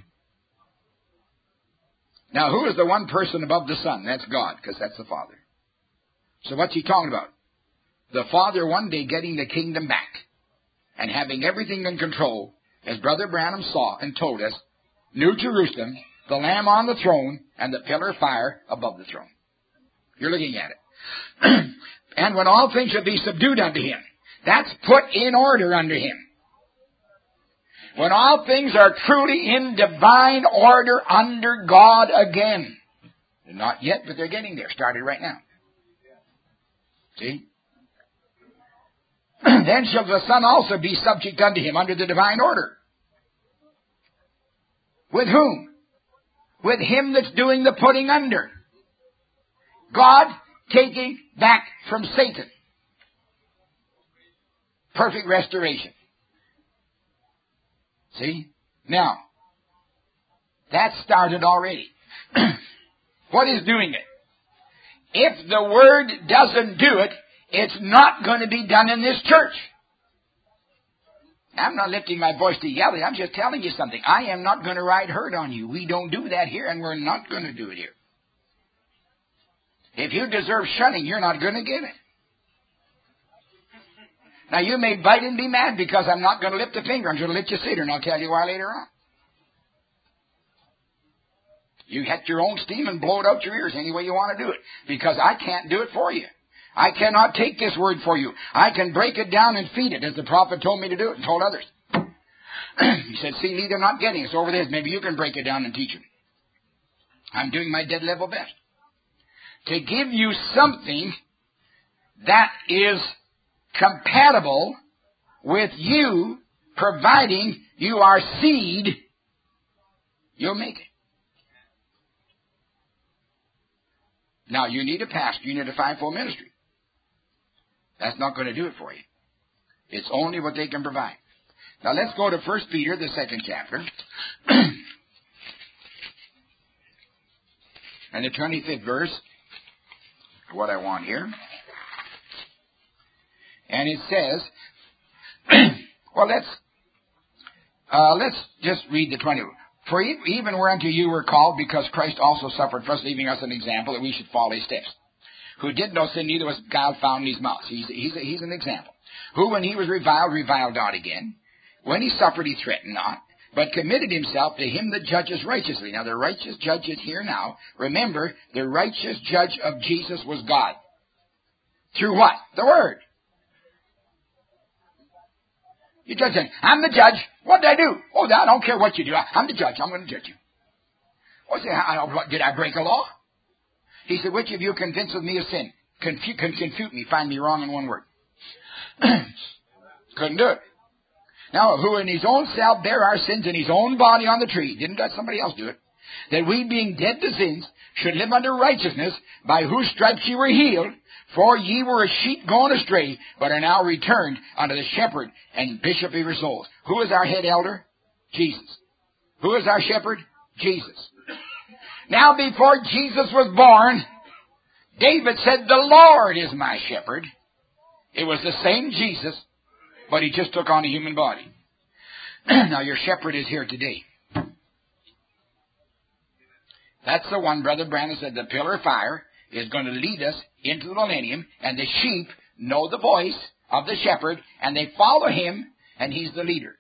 A: Now who is the one person above the Son? That's God, because that's the Father. So what's he talking about? The Father one day getting the kingdom back and having everything in control, as Brother Branham saw and told us, New Jerusalem, the Lamb on the throne, and the pillar of fire above the throne. You're looking at it. And when all things shall be subdued unto him, that's put in order under him. When all things are truly in divine order under God again. They're not yet, but they're getting there. Started right now. See? Then shall the Son also be subject unto him under the divine order. With whom? With him that's doing the putting under. God taking back from Satan. Perfect restoration. See? Now, that started already. What is doing it? If the Word doesn't do it, it's not going to be done in this church. I'm not lifting my voice to yell it. I'm just telling you something. I am not going to ride herd on you. We don't do that here, and we're not going to do it here. If you deserve shunning, you're not going to get it. Now, you may bite and be mad because I'm not going to lift a finger. I'm going to let you sit here, and I'll tell you why later on. You hit your own steam and blow it out your ears any way you want to do it, because I can't do it for you. I cannot take this word for you. I can break it down and feed it, as the prophet told me to do it and told others. He said, see, they're not getting it over this. Maybe you can break it down and teach them. I'm doing my dead level best to give you something that is compatible with you, providing you are seed. You'll make it. Now, you need a pastor. You need a fivefold ministry. That's not going to do it for you. It's only what they can provide. Now, let's go to 1 Peter, the 2nd chapter. And the 25th verse, what I want here. And it says, well, let's just read the 20. For even whereunto you were called, because Christ also suffered for us, leaving us an example that we should follow his steps. Who did no sin, neither was God found in his mouth. He's an example. Who, when he was reviled not again. When he suffered, he threatened not, but committed himself to him that judges righteously. Now, the righteous judge is here now. Remember, the righteous judge of Jesus was God. Through what? The Word. You judge him. I'm the judge. What did I do? Oh, I don't care what you do. I'm the judge. I'm going to judge you. Oh, say, did I break a law? He said, which of you convinced me of sin? Confute me. Find me wrong in one word. Couldn't do it. Now, who in his own self bare our sins in his own body on the tree. Didn't let somebody else do it. That we, being dead to sins, should live under righteousness, by whose stripes ye were healed. For ye were as sheep going astray, but are now returned unto the shepherd and bishop of your souls. Who is our head elder? Jesus. Who is our shepherd? Jesus. Now, before Jesus was born, David said, the Lord is my shepherd. It was the same Jesus, but he just took on a human body. Now, your shepherd is here today. That's the one Brother Branham said the pillar of fire is going to lead us into the millennium, and the sheep know the voice of the shepherd, and they follow him, and he's the leader.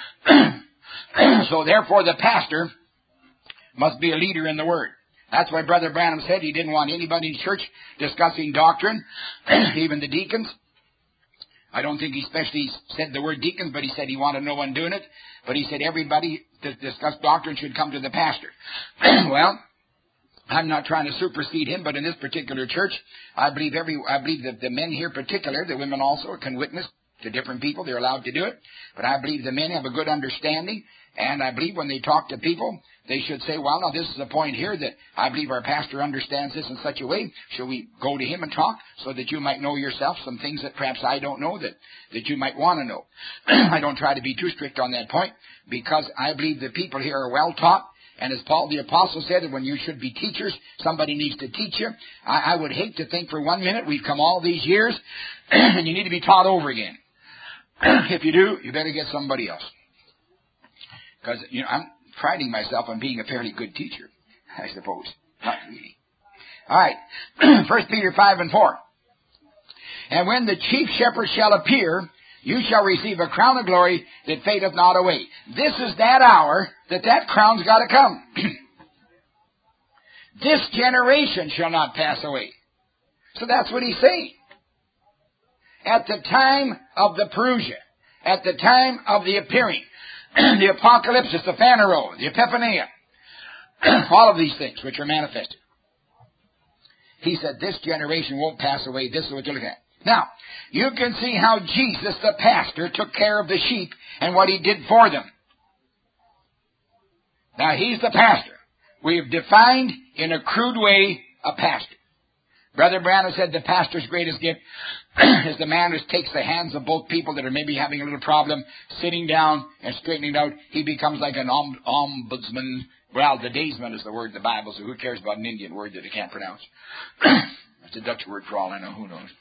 A: So therefore the pastor must be a leader in the Word. That's why Brother Branham said he didn't want anybody in church discussing doctrine, even the deacons. I don't think he especially said the word deacons, but he said he wanted no one doing it. But he said everybody to discuss doctrine should come to the pastor. Well, I'm not trying to supersede him, but in this particular church, I believe that the men here particular, the women also can witness to different people. They're allowed to do it. But I believe the men have a good understanding. And I believe when they talk to people, they should say, well, now this is a point here that I believe our pastor understands this in such a way. Shall we go to him and talk so that you might know yourself some things that perhaps I don't know that you might want to know? I don't try to be too strict on that point because I believe the people here are well taught. And as Paul the Apostle said, that when you should be teachers, somebody needs to teach you. I would hate to think for 1 minute we've come all these years and you need to be taught over again. If you do, you better get somebody else. Because, I'm priding myself on being a fairly good teacher, I suppose. Not really. All right. 1 Peter 5 and 4. And when the chief shepherd shall appear, you shall receive a crown of glory that fadeth not away. This is that hour that crown's got to come. This generation shall not pass away. So that's what he's saying. At the time of the Parousia, at the time of the appearing, the apocalypse, the phanero, the epiphania, all of these things which are manifested. He said this generation won't pass away. This is what you're looking at. Now, you can see how Jesus, the pastor, took care of the sheep and what he did for them. Now, he's the pastor. We've defined in a crude way a pastor. Brother Branham said the pastor's greatest gift is the man who takes the hands of both people that are maybe having a little problem, sitting down and straightening it out. He becomes like an ombudsman. Well, the daysman is the word in the Bible, so who cares about an Indian word that they can't pronounce? That's a Dutch word for all I know. Who knows?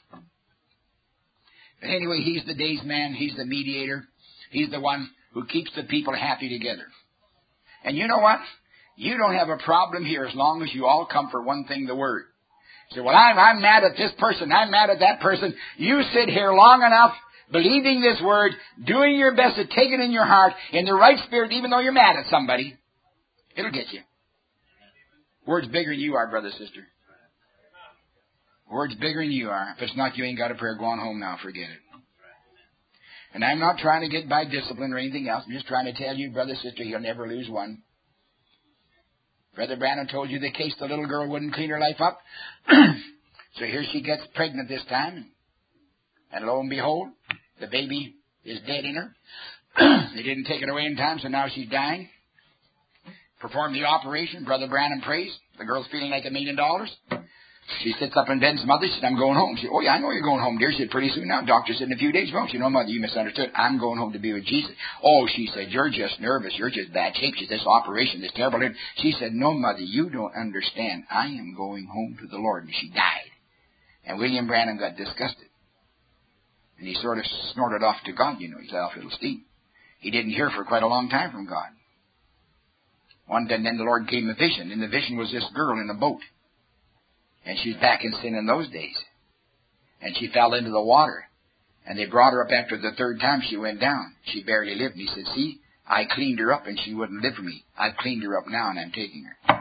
A: But anyway, he's the daysman. He's the mediator. He's the one who keeps the people happy together. And you know what? You don't have a problem here as long as you all come for one thing, the Word. You say, well, I'm mad at this person. I'm mad at that person. You sit here long enough, believing this Word, doing your best to take it in your heart, in the right spirit, even though you're mad at somebody. It'll get you. Word's bigger than you are, brother, sister. Word's bigger than you are. If it's not, you ain't got a prayer. Go on home now. Forget it. And I'm not trying to get by discipline or anything else. I'm just trying to tell you, brother, sister, you'll never lose one. Brother Branham told you the case the little girl wouldn't clean her life up. So here she gets pregnant this time. And lo and behold, the baby is dead in her. They didn't take it away in time, so now she's dying. Performed the operation. Brother Branham prays. The girl's feeling like $1 million. She sits up in bed, and mother says, I'm going home. She said, oh, yeah, I know you're going home, dear. She said, pretty soon now. Doctor said, in a few days. Well, she said, no, mother, you misunderstood. I'm going home to be with Jesus. Oh, she said, you're just nervous. You're just bad shape. She said, this operation, this terrible. She said, no, mother, you don't understand. I am going home to the Lord. And she died. And William Branham got disgusted. And he sort of snorted off to God, He let off a little steam. He didn't hear for quite a long time from God. One day, then the Lord gave him a vision. And the vision was this girl in a boat. And she's back in sin in those days. And she fell into the water. And they brought her up after the third time she went down. She barely lived. And he said, see, I cleaned her up and she wouldn't live for me. I've cleaned her up now and I'm taking her.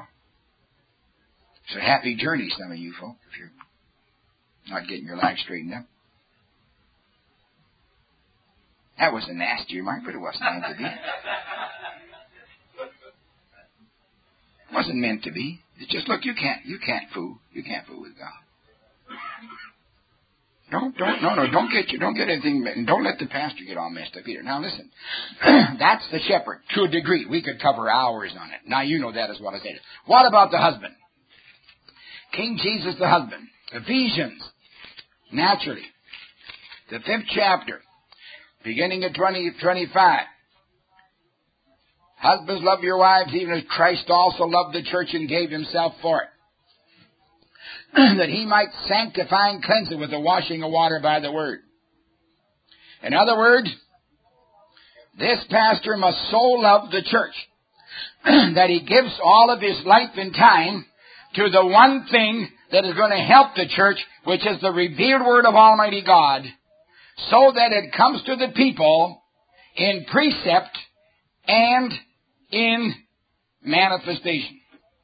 A: So happy journey, some of you folk, if you're not getting your life straightened up. That was a nasty remark, but it wasn't meant to be. It wasn't meant to be. It's just, look, you can't fool with God. Don't get anything, and don't let the pastor get all messed up either. Now listen, that's the shepherd to a degree. We could cover hours on it. Now you know that as well as I do. What about the husband? King Jesus the husband. Ephesians, naturally, the 5th chapter, beginning at 25. Husbands, love your wives, even as Christ also loved the church and gave himself for it, that he might sanctify and cleanse it with the washing of water by the word. In other words, this pastor must so love the church that he gives all of his life and time to the one thing that is going to help the church, which is the revealed Word of Almighty God, so that it comes to the people in precept and in manifestation.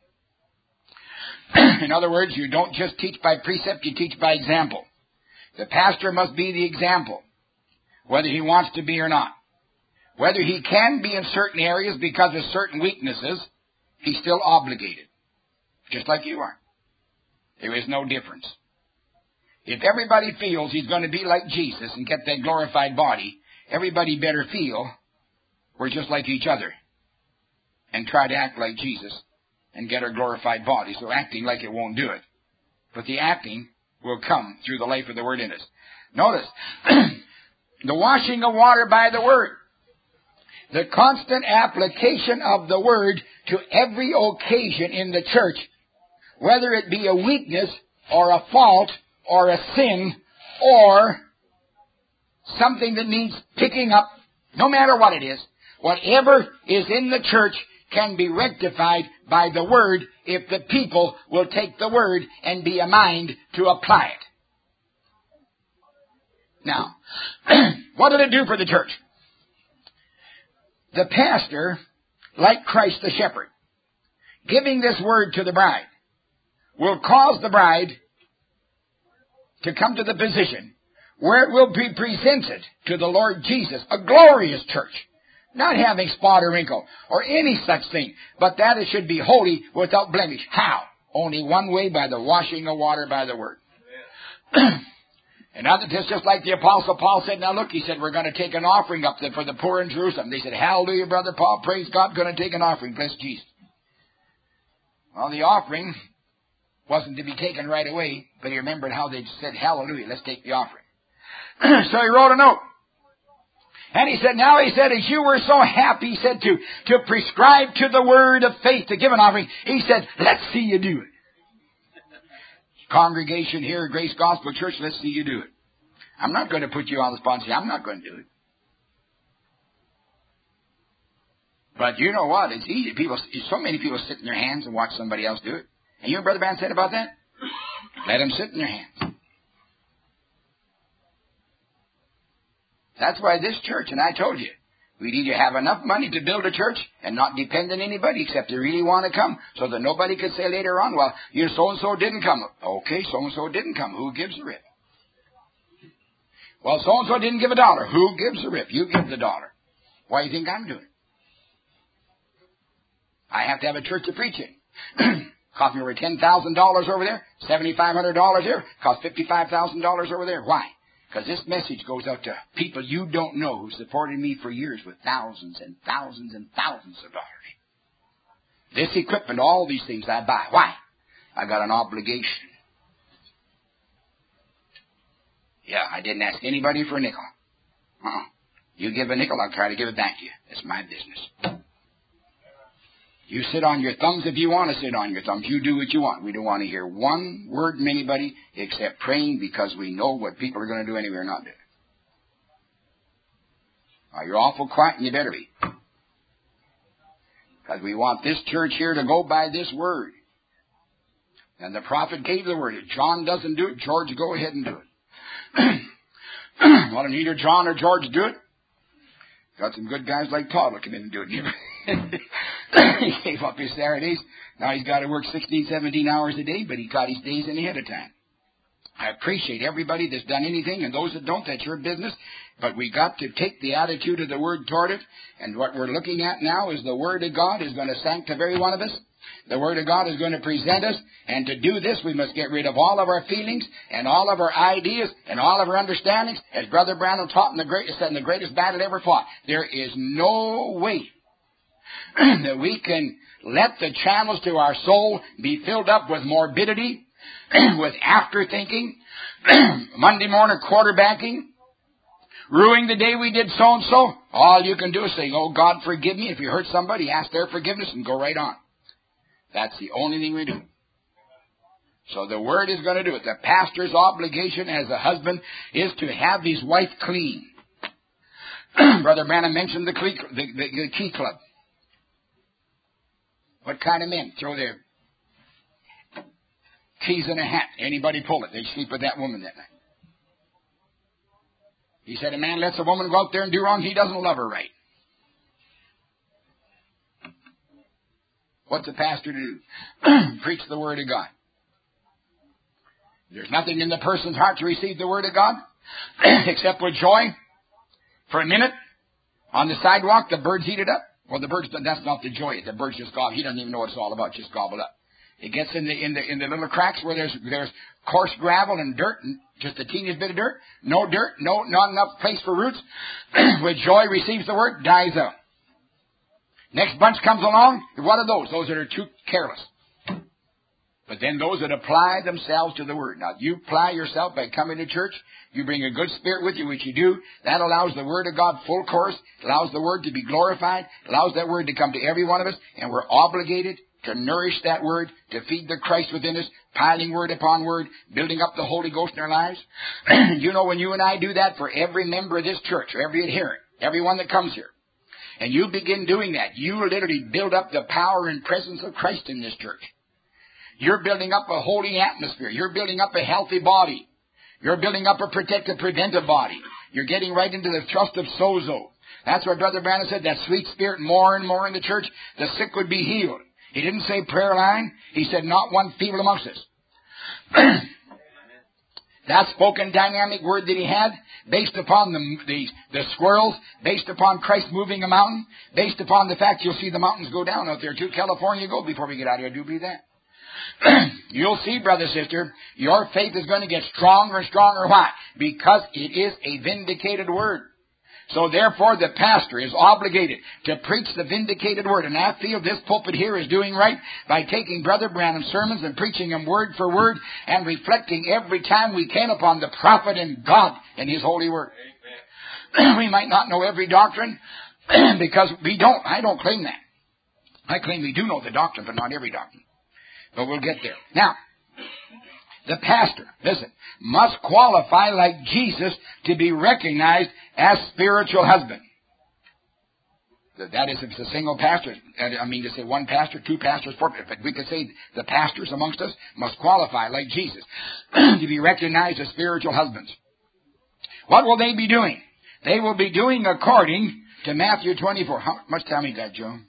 A: In other words, you don't just teach by precept, you teach by example. The pastor must be the example, whether he wants to be or not. Whether he can be in certain areas because of certain weaknesses, he's still obligated, just like you are. There is no difference. If everybody feels he's going to be like Jesus and get that glorified body, everybody better feel we're just like each other and try to act like Jesus and get our glorified body. So acting like it won't do it. But the acting will come through the life of the Word in us. Notice, the washing of water by the Word. The constant application of the Word to every occasion in the church, whether it be a weakness or a fault or a sin or something that needs picking up, no matter what it is, whatever is in the church can be rectified by the Word if the people will take the Word and be a mind to apply it. Now, what did it do for the church? The pastor, like Christ the shepherd, giving this Word to the bride, will cause the bride to come to the position where it will be presented to the Lord Jesus, a glorious church, not having spot or wrinkle or any such thing, but that it should be holy without blemish. How? Only one way, by the washing of water by the Word. And it's just like the Apostle Paul said, now look, he said, we're going to take an offering up there for the poor in Jerusalem. They said, hallelujah, Brother Paul, praise God, going to take an offering, bless Jesus. Well, the offering wasn't to be taken right away, but he remembered how they said, hallelujah, let's take the offering. So he wrote a note. And he said, as you were so happy, he said, to prescribe to the word of faith to give an offering, he said, let's see you do it. Congregation here at Grace Gospel Church, let's see you do it. I'm not going to put you on the spot and say, I'm not going to do it. But you know what? It's easy. So many people sit in their hands and watch somebody else do it. And you know what Brother Ban said about that? Let them sit in their hands. That's why this church, and I told you, we need to have enough money to build a church and not depend on anybody except they really want to come, so that nobody could say later on, well, so-and-so didn't come. Okay, so-and-so didn't come. Who gives a rip? Well, so-and-so didn't give $1. Who gives a rip? You give the $1. Why do you think I'm doing it? I have to have a church to preach in. Cost me over $10,000 over there, $7,500 here, cost $55,000 over there. Why? Because this message goes out to people you don't know who supported me for years with thousands and thousands and thousands of dollars. This equipment, all these things I buy. Why? I got an obligation. Yeah, I didn't ask anybody for a nickel. You give a nickel, I'll try to give it back to you. It's my business. You sit on your thumbs if you want to sit on your thumbs. You do what you want. We don't want to hear one word from anybody except praying, because we know what people are going to do anyway or not do. Now, you're awful quiet, and you better be. Because we want this church here to go by this word. And the prophet gave the word. If John doesn't do it, George, go ahead and do it. Well, neither John or George do it. Got some good guys like Todd will come in and do it. He gave up his Saturdays. Now he's got to work 16, 17 hours a day, but he got his days in ahead of time. I appreciate everybody that's done anything, and those that don't, that's your business. But we got to take the attitude of the Word toward it. And what we're looking at now is the Word of God is going to sanctify every one of us. The Word of God is going to present us. And to do this, we must get rid of all of our feelings and all of our ideas and all of our understandings. As Brother Branham taught in the greatest battle ever fought, there is no way that we can let the channels to our soul be filled up with morbidity, with after-thinking, Monday morning quarterbacking, ruining the day we did so-and-so. All you can do is say, oh, God, forgive me. If you hurt somebody, ask their forgiveness and go right on. That's the only thing we do. So the Word is going to do it. The pastor's obligation as a husband is to have his wife clean. Brother Branham mentioned the key club. What kind of men throw their keys in a hat? Anybody pull it? They sleep with that woman that night. He said, a man lets a woman go out there and do wrong, he doesn't love her right. What's a pastor to do? Preach the Word of God. There's nothing in the person's heart to receive the Word of God except with joy. For a minute, on the sidewalk, the birds eat it up. Well, the birds, that's not the joy. The birds just gobble. He doesn't even know what it's all about. Just gobble up. It gets in the little cracks where there's coarse gravel and dirt, and just a teeny bit of dirt. No dirt, not enough place for roots. With joy receives the Word, dies out. Next bunch comes along. What are those? Those that are too careless. But then those that apply themselves to the Word. Now, you apply yourself by coming to church. You bring a good spirit with you, which you do. That allows the Word of God full course. Allows the Word to be glorified. Allows that Word to come to every one of us. And we're obligated to nourish that Word, to feed the Christ within us, piling Word upon Word, building up the Holy Ghost in our lives. You know, when you and I do that for every member of this church, or every adherent, everyone that comes here, and you begin doing that, you literally build up the power and presence of Christ in this church. You're building up a holy atmosphere. You're building up a healthy body. You're building up a protective, preventive body. You're getting right into the trust of sozo. That's what Brother Branham said, that sweet spirit more and more in the church, the sick would be healed. He didn't say prayer line. He said not one feeble amongst us. That spoken dynamic word that he had, based upon the squirrels, based upon Christ moving a mountain, based upon the fact you'll see the mountains go down out there to California. Go before we get out of here. Do believe that. You'll see, brother, sister, your faith is going to get stronger and stronger. Why? Because it is a vindicated word. So therefore, the pastor is obligated to preach the vindicated word. And I feel this pulpit here is doing right by taking Brother Branham's sermons and preaching them word for word and reflecting every time we can upon the prophet and God and His holy word. We might not know every doctrine because we don't. I don't claim that. I claim we do know the doctrine, but not every doctrine. But we'll get there. Now, the pastor, listen, must qualify like Jesus to be recognized as spiritual husband. That is, if it's a single pastor, I mean to say one pastor, two pastors, four, but we could say the pastors amongst us must qualify like Jesus to be recognized as spiritual husbands. What will they be doing? They will be doing according to Matthew 24. How much time you got, Joe?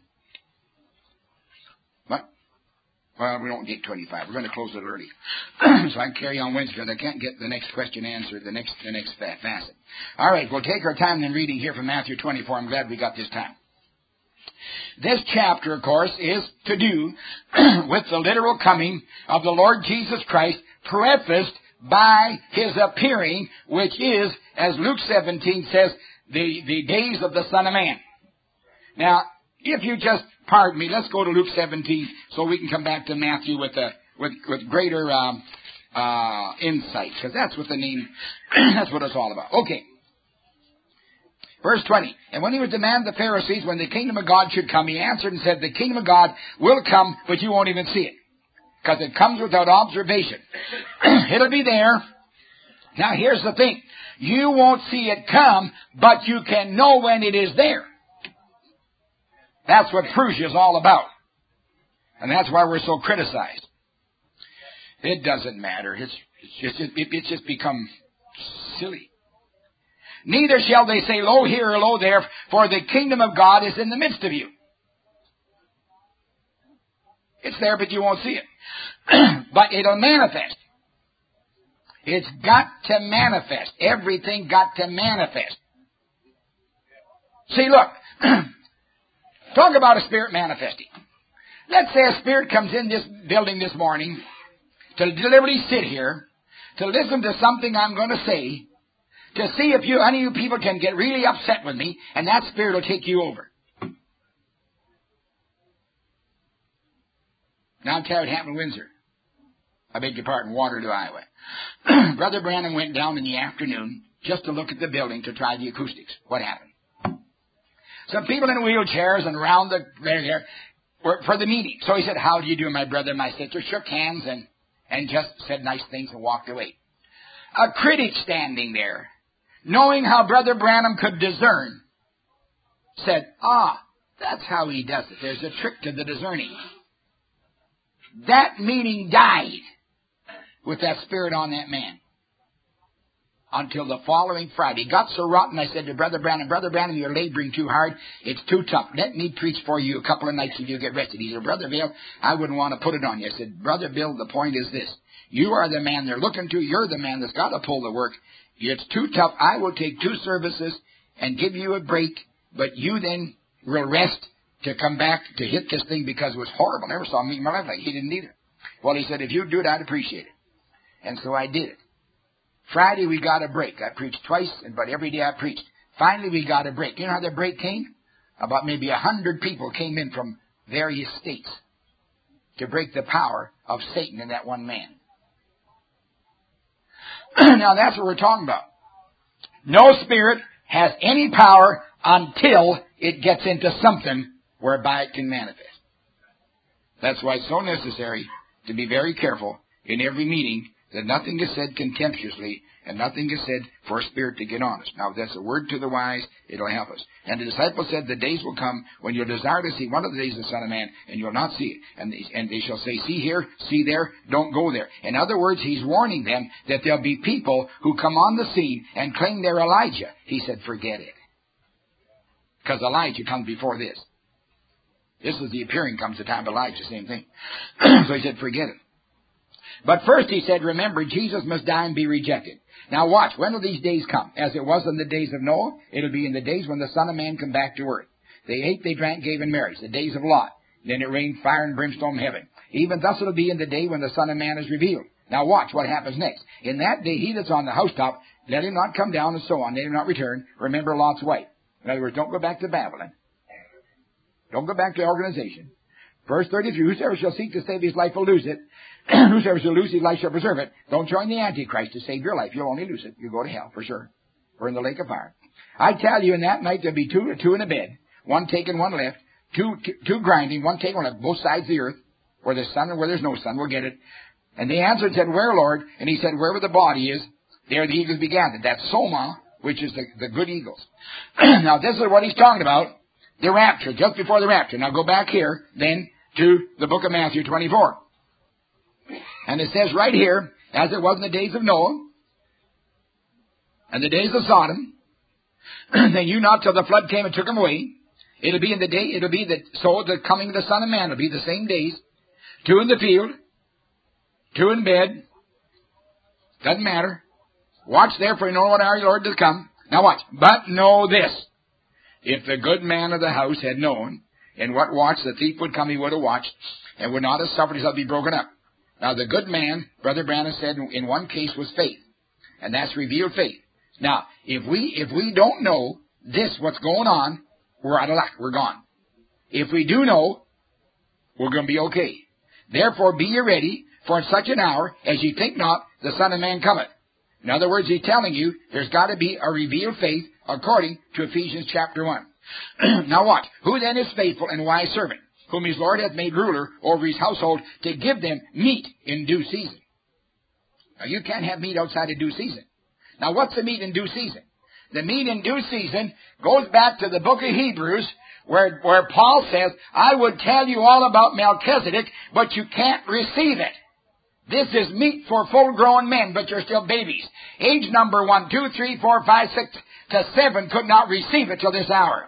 A: What? Well, we don't get 25. We're going to close it early. So I can carry on Wednesday because I can't get the next question answered, the next facet. All right, we'll take our time then reading here from Matthew 24. I'm glad we got this time. This chapter, of course, is to do with the literal coming of the Lord Jesus Christ, prefaced by His appearing, which is, as Luke 17 says, the days of the Son of Man. Now, if you just pardon me, let's go to Luke 17 so we can come back to Matthew with greater insight, because that's what that's what it's all about. Okay. Verse 20. And when he would demand the Pharisees when the kingdom of God should come, he answered and said, the kingdom of God will come, but you won't even see it, because it comes without observation. It'll be there. Now here's the thing. You won't see it come, but you can know when it is there. That's what Prusia is all about. And that's why we're so criticized. It doesn't matter. It's just become silly. Neither shall they say, lo here or lo there, for the kingdom of God is in the midst of you. It's there, but you won't see it. But it'll manifest. It's got to manifest. Everything got to manifest. See, look. Talk about a spirit manifesting. Let's say a spirit comes in this building this morning to deliberately sit here, to listen to something I'm going to say, to see if any of you people can get really upset with me, and that spirit will take you over. Now I'll tell you what happened in Windsor. I beg your pardon, Waterloo, Iowa. Brother Branham went down in the afternoon just to look at the building to try the acoustics. What happened? Some people in wheelchairs and around there were for the meeting. So he said, how do you do, my brother and my sister? Shook hands and just said nice things and walked away. A critic standing there, knowing how Brother Branham could discern, said, that's how he does it. There's a trick to the discerning. That meeting died with that spirit on that man until the following Friday. It got so rotten, I said to Brother Branham, you're laboring too hard. It's too tough. Let me preach for you a couple of nights and you'll get rested. He said, Brother Bill, I wouldn't want to put it on you. I said, Brother Bill, the point is this. You are the man they're looking to. You're the man that's got to pull the work. It's too tough. I will take 2 services and give you a break, but you then will rest to come back to hit this thing because it was horrible. I never saw him in my life like he didn't either. Well, he said, if you do it, I'd appreciate it. And so I did it. Friday we got a break. I preached twice, but every day I preached. Finally we got a break. You know how the break came? About maybe 100 people came in from various states to break the power of Satan in that one man. Now that's what we're talking about. No spirit has any power until it gets into something whereby it can manifest. That's why it's so necessary to be very careful in every meeting that nothing is said contemptuously and nothing is said for a spirit to get on us. Now, if that's a word to the wise, it'll help us. And the disciples said, the days will come when you'll desire to see one of the days of the Son of Man, and you'll not see it. And they shall say, see here, see there, don't go there. In other words, he's warning them that there'll be people who come on the scene and claim they're Elijah. He said, forget it. Because Elijah comes before this. This is the appearing comes the time of Elijah, same thing. So he said, forget it. But first he said, remember, Jesus must die and be rejected. Now watch, when will these days come? As it was in the days of Noah, it'll be in the days when the Son of Man come back to earth. They ate, they drank, gave in marriage, the days of Lot. Then it rained fire and brimstone from heaven. Even thus it'll be in the day when the Son of Man is revealed. Now watch what happens next. In that day, he that's on the housetop, let him not come down and so on. Let him not return. Remember Lot's wife. In other words, don't go back to Babylon. Don't go back to organization. Verse 33, whosoever shall seek to save his life will lose it. Whosoever shall lose his life shall preserve it. Don't join the Antichrist to save your life. You'll only lose it. You'll go to hell for sure. Or in the lake of fire. I tell you, in that night there'll be two in a bed. One taken, one left. Two grinding, one taken, one left. Both sides of the earth. Where there's sun and where there's no sun. We'll get it. And they answered and said, where, Lord? And he said, wherever the body is, there the eagles be gathered. That's Soma, which is the good eagles. Now this is what he's talking about. The rapture, just before the rapture. Now go back here, then, to the book of Matthew 24. And it says right here, as it was in the days of Noah, and the days of Sodom, they knew not till the flood came and took them away. The coming of the Son of Man will be the same days. 2 in the field, 2 in bed. Doesn't matter. Watch therefore, you know what our Lord does come. Now watch. But know this. If the good man of the house had known in what watch the thief would come, he would have watched, and would not have suffered himself to be broken up. Now the good man, Brother Branham said, in one case was faith. And that's revealed faith. Now, if we don't know this, what's going on, we're out of luck. We're gone. If we do know, we're going to be okay. Therefore be ye ready, for in such an hour as ye think not, the Son of Man cometh. In other words, he's telling you, there's got to be a revealed faith according to Ephesians chapter 1. Now watch. Who then is faithful and wise servant, whom his Lord hath made ruler over his household, to give them meat in due season? Now you can't have meat outside of due season. Now what's the meat in due season? The meat in due season goes back to the book of Hebrews, where Paul says, I would tell you all about Melchizedek, but you can't receive it. This is meat for full-grown men, but you're still babies. Age number 1, 2, 3, 4, 5, 6 to 7 could not receive it till this hour.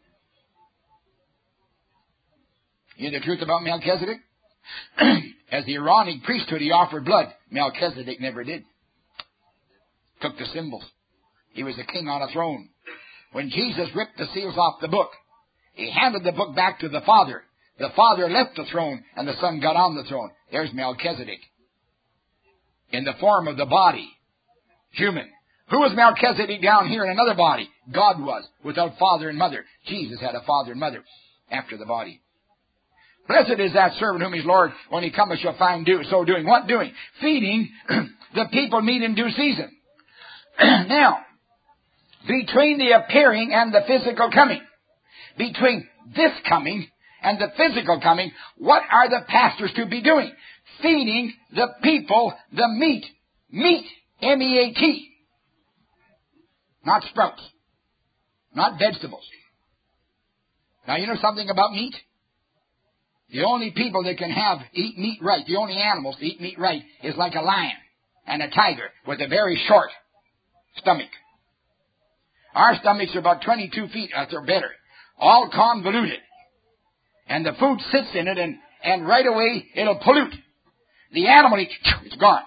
A: You know the truth about Melchizedek? As the Aaronic priesthood, he offered blood. Melchizedek never did. Took the symbols. He was a king on a throne. When Jesus ripped the seals off the book, he handed the book back to the Father. The Father left the throne, and the Son got on the throne. There's Melchizedek. In the form of the body. Human. Who was Melchizedek down here in another body? God was, without father and mother. Jesus had a father and mother after the body. Blessed is that servant whom his Lord, when he cometh, shall find so doing. What doing? Feeding the people meat in due season. Now, between the appearing and the physical coming, between this coming and the physical coming, what are the pastors to be doing? Feeding the people the meat. Meat. M-E-A-T. Not sprouts. Not vegetables. Now, you know something about meat? The only people that can eat meat right, the only animals to eat meat right, is like a lion and a tiger with a very short stomach. Our stomachs are about 22 feet or better, all convoluted. And the food sits in it, and right away it'll pollute. The animal, it's gone.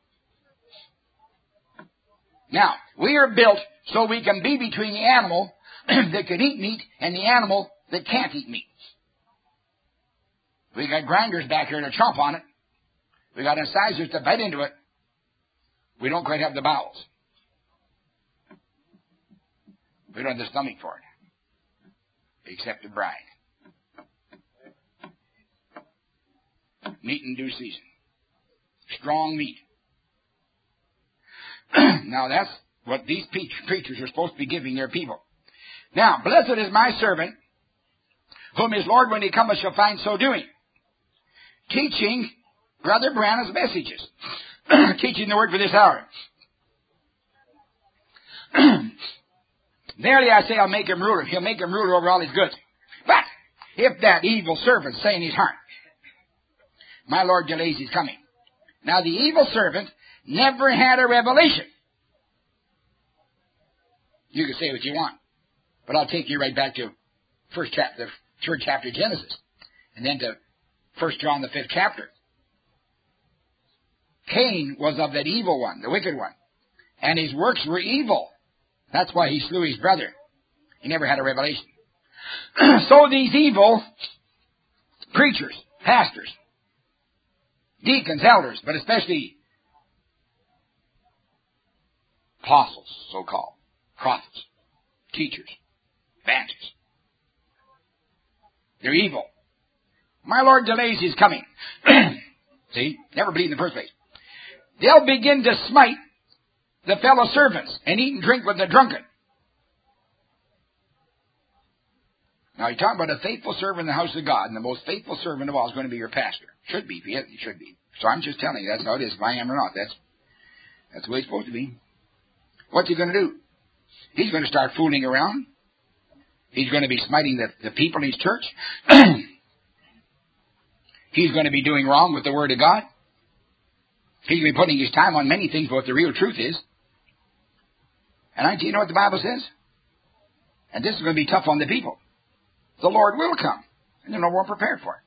A: Now, we are built so we can be between the animal that can eat meat and the animal that can't eat meat. We got grinders back here to chomp on it. We got incisors to bite into it. We don't quite have the bowels. We don't have the stomach for it, except the bride. Meat in due season. Strong meat. Now that's what these preachers are supposed to be giving their people. Now, blessed is my servant, whom his Lord when he cometh shall find so doing. Teaching Brother Branham's messages. Teaching the word for this hour. Verily I say I'll make him ruler. He'll make him ruler over all his goods. But if that evil servant say in his heart, my Lord delays his coming. Now the evil servant never had a revelation. You can say what you want, but I'll take you right back to third chapter of Genesis, and then to 1 John the 5th chapter. Cain was of that evil one, the wicked one, and his works were evil. That's why he slew his brother. He never had a revelation. So these evil preachers, pastors, deacons, elders, but especially apostles, so-called, prophets, teachers, evangelists, they're evil. My Lord delays his coming. See? Never believed in the first place. They'll begin to smite the fellow servants and eat and drink with the drunken. Now, you're talking about a faithful servant in the house of God, and the most faithful servant of all is going to be your pastor. Should be, if he isn't, he should be. So I'm just telling you, that's how it is, if I am or not. That's the way it's supposed to be. What's he going to do? He's going to start fooling around. He's going to be smiting the people in his church. He's going to be doing wrong with the Word of God. He's going to be putting his time on many things, but what the real truth is. And do you know what the Bible says? And this is going to be tough on the people. The Lord will come, and they're no more prepared for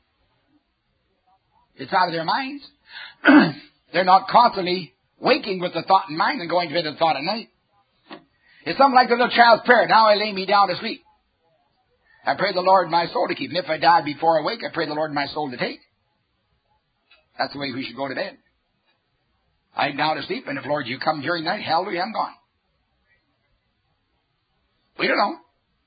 A: it. It's out of their minds. They're not constantly waking with the thought in mind and going to bed with the thought at night. It's something like the little child's prayer. Now I lay me down to sleep. I pray the Lord my soul to keep. And if I die before I wake, I pray the Lord my soul to take. That's the way we should go to bed. I'm down to sleep, and if, Lord, you come during the night, hallelujah, I'm gone. We don't know.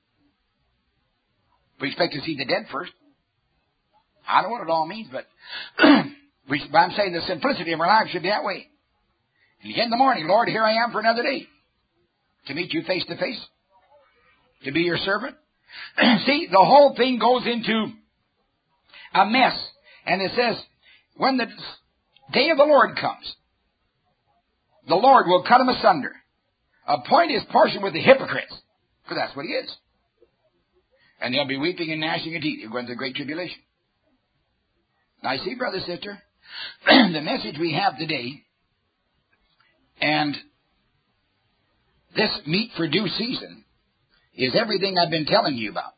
A: We expect to see the dead first. I don't know what it all means, but I'm saying the simplicity of our lives should be that way. And again in the morning, Lord, here I am for another day. To meet you face to face. To be your servant. See, the whole thing goes into a mess. And it says, when the day of the Lord comes, the Lord will cut him asunder. Appoint his portion with the hypocrites. For that's what he is. And there'll be weeping and gnashing of teeth. You're going through the great tribulation. Now, I see, brother, sister, the message we have today, and this meat for due season, is everything I've been telling you about.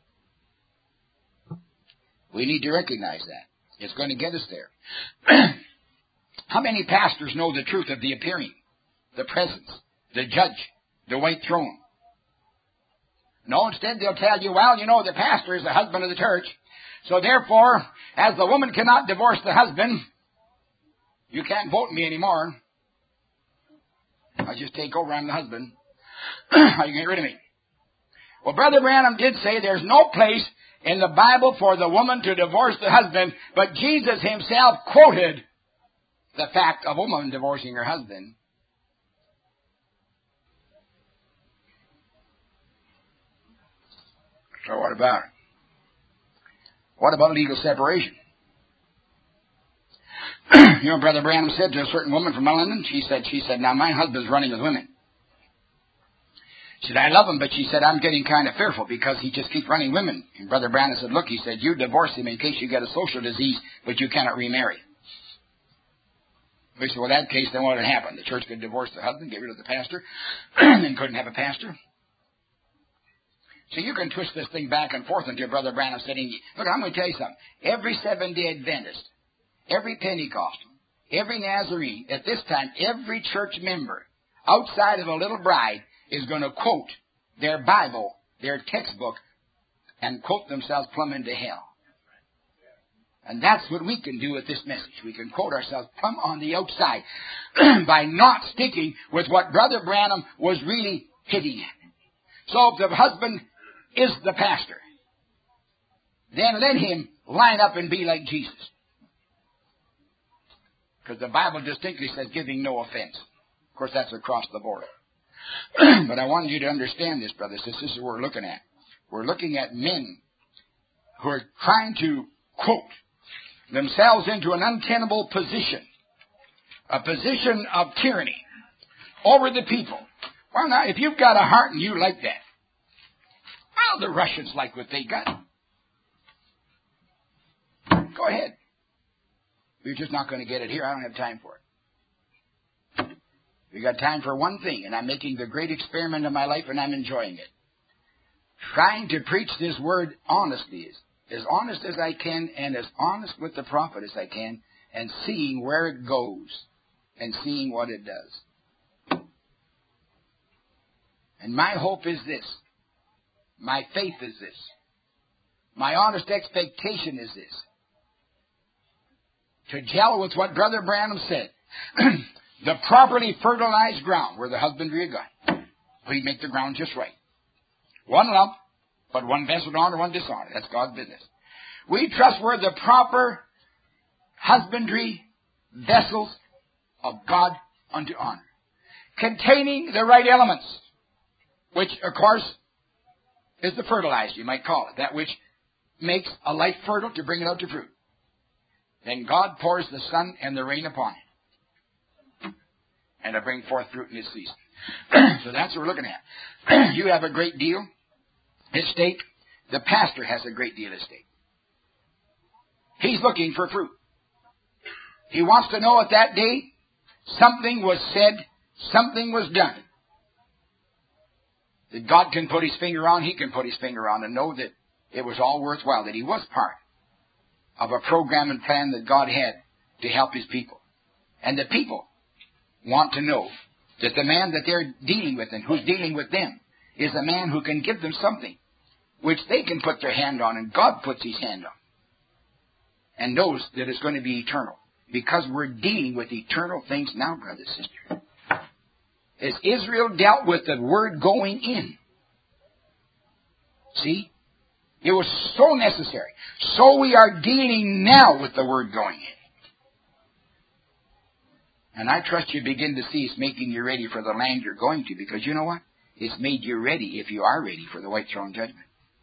A: We need to recognize that. It's going to get us there. How many pastors know the truth of the appearing, the presence, the judge, the white throne? No, instead they'll tell you, well, you know, the pastor is the husband of the church, so therefore, as the woman cannot divorce the husband, you can't vote me anymore. I just take over, I'm the husband. How you get rid of me? Well, Brother Branham did say there's no place in the Bible for the woman to divorce the husband, but Jesus himself quoted the fact of a woman divorcing her husband. So what about it? What about legal separation? You know, Brother Branham said to a certain woman from London, she said, now my husband's running with women. She said, I love him, but she said, I'm getting kind of fearful because he just keeps running women. And Brother Branham said, look, he said, you divorce him in case you get a social disease, but you cannot remarry. We said, well, in that case, then what would happen? The church could divorce the husband, get rid of the pastor, and then couldn't have a pastor. So you can twist this thing back and forth until Brother Branham said, look, I'm going to tell you something. Every Seventh-day Adventist, every Pentecostal, every Nazarene, at this time, every church member outside of a little bride is going to quote their Bible, their textbook, and quote themselves plumb into hell. And that's what we can do with this message. We can quote ourselves plumb on the outside by not sticking with what Brother Branham was really hitting at. So if the husband is the pastor, then let him line up and be like Jesus. Because the Bible distinctly says giving no offense. Of course, that's across the board. But I wanted you to understand this, brothers. This is what we're looking at. We're looking at men who are trying to quote themselves into an untenable position, a position of tyranny over the people. Well, now, if you've got a heart and you like that, well, the Russians like what they got. Go ahead. You're just not going to get it here. I don't have time for it. We got time for one thing, and I'm making the great experiment of my life, and I'm enjoying it. Trying to preach this word honestly, as honest as I can, and as honest with the prophet as I can, and seeing where it goes, and seeing what it does. And my hope is this. My faith is this. My honest expectation is this. To gel with what Brother Branham said. The properly fertilized ground where the husbandry of God. We make the ground just right. One lump, but one vessel to honor, one dishonor. That's God's business. We trust we're the proper husbandry vessels of God unto honor. Containing the right elements, which, of course, is the fertilizer, you might call it. That which makes a life fertile to bring it out to fruit. Then God pours the sun and the rain upon it. And to bring forth fruit in its season. So that's what we're looking at. You have a great deal at stake. The pastor has a great deal at stake. He's looking for fruit. He wants to know at that day something was said, something was done. That God can put his finger on, he can put his finger on and know that it was all worthwhile, that he was part of a program and plan that God had to help his people. And the people want to know that the man that they're dealing with and who's dealing with them is a man who can give them something which they can put their hand on and God puts his hand on. And knows that it's going to be eternal. Because we're dealing with eternal things now, brother, sister. As Israel dealt with the word going in. See? It was so necessary. So we are dealing now with the word going in. And I trust you begin to see it's making you ready for the land you're going to. Because you know what? It's made you ready if you are ready for the white throne judgment.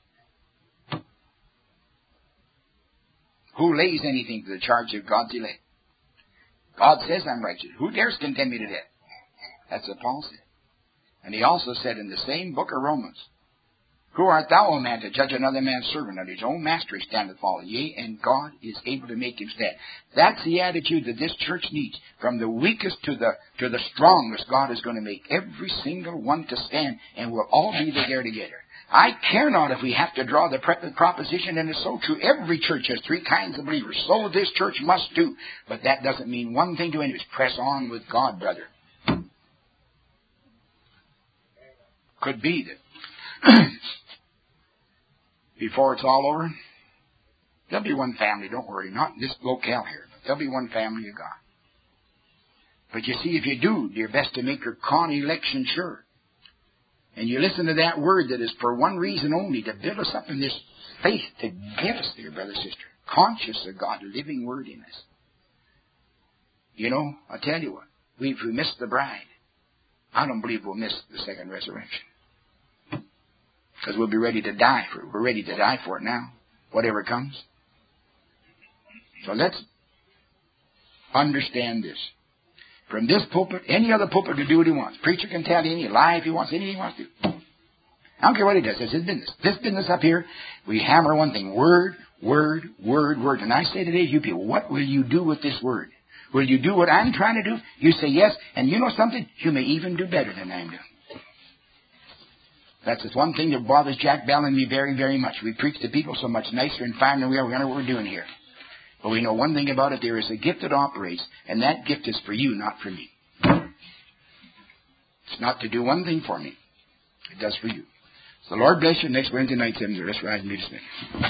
A: Who lays anything to the charge of God's elect? God says I'm righteous. Who dares condemn me to death? That's what Paul said. And he also said in the same book of Romans, who art thou, O man, to judge another man's servant? Unto his own master he standeth fallen. Yea, and God is able to make him stand. That's the attitude that this church needs. From the weakest to the strongest, God is going to make every single one to stand, and we'll all be there together. I care not if we have to draw the proposition, and it's so true. Every church has three kinds of believers. So this church must do. But that doesn't mean one thing to any of us. Press on with God, brother. Could be that before it's all over, there'll be one family, don't worry, not in this locale here, but there'll be one family of God. But you see, if you do your best to make your con-election sure, and you listen to that word that is for one reason only, to build us up in this faith, to get us there, brother, sister, conscious of God's living word in us. You know, I'll tell you what, if we miss the bride, I don't believe we'll miss the second resurrection. Because we'll be ready to die for it. We're ready to die for it now, whatever comes. So let's understand this. From this pulpit, any other pulpit can do what he wants. Preacher can tell you any lie if he wants, anything he wants to. I don't care what he does. It's his business. This business up here, we hammer one thing. Word, word, word, word. And I say today to you people, what will you do with this word? Will you do what I'm trying to do? You say yes, and you know something? You may even do better than I'm doing. That's the one thing that bothers Jack Bell and me very, very much. We preach to people so much nicer and finer than we are. We know what we're doing here. But we know one thing about it. There is a gift that operates, and that gift is for you, not for me. It's not to do one thing for me. It does for you. So the Lord bless you. Next Wednesday night, 7:30. Let's rise and be dismissed.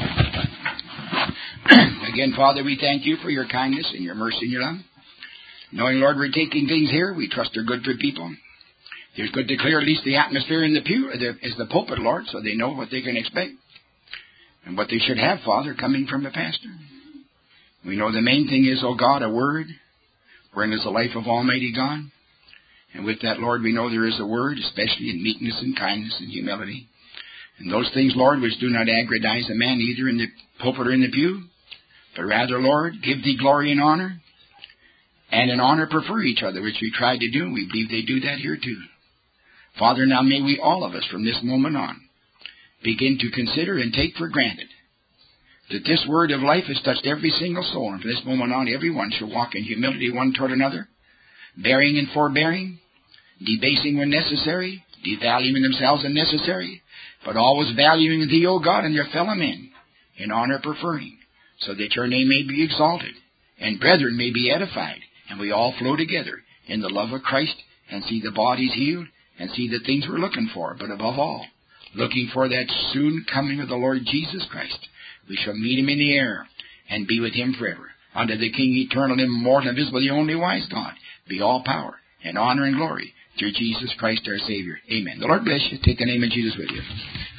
A: Again, Father, we thank you for your kindness and your mercy and your love. Knowing, Lord, we're taking things here, we trust they're good for people. It's good to clear at least the atmosphere in the pew, is the pulpit, Lord, so they know what they can expect and what they should have, Father, coming from the pastor. We know the main thing is, oh God, a word, wherein is the life of Almighty God. And with that, Lord, we know there is a word, especially in meekness and kindness and humility. And those things, Lord, which do not aggrandize a man either in the pulpit or in the pew, but rather, Lord, give thee glory and honor, and in honor prefer each other, which we try to do, and we believe they do that here too. Father, now may we all of us from this moment on begin to consider and take for granted that this word of life has touched every single soul, and from this moment on everyone shall walk in humility one toward another, bearing and forbearing, debasing when necessary, devaluing themselves when necessary, but always valuing thee, O God, and your fellow men, in honor preferring, so that your name may be exalted, and brethren may be edified, and we all flow together in the love of Christ, and see the bodies healed, and see the things we're looking for, but above all, looking for that soon coming of the Lord Jesus Christ. We shall meet him in the air, and be with him forever. Unto the King eternal, immortal, invisible, the only wise God, be all power, and honor, and glory, through Jesus Christ our Savior. Amen. The Lord bless you. Take the name of Jesus with you.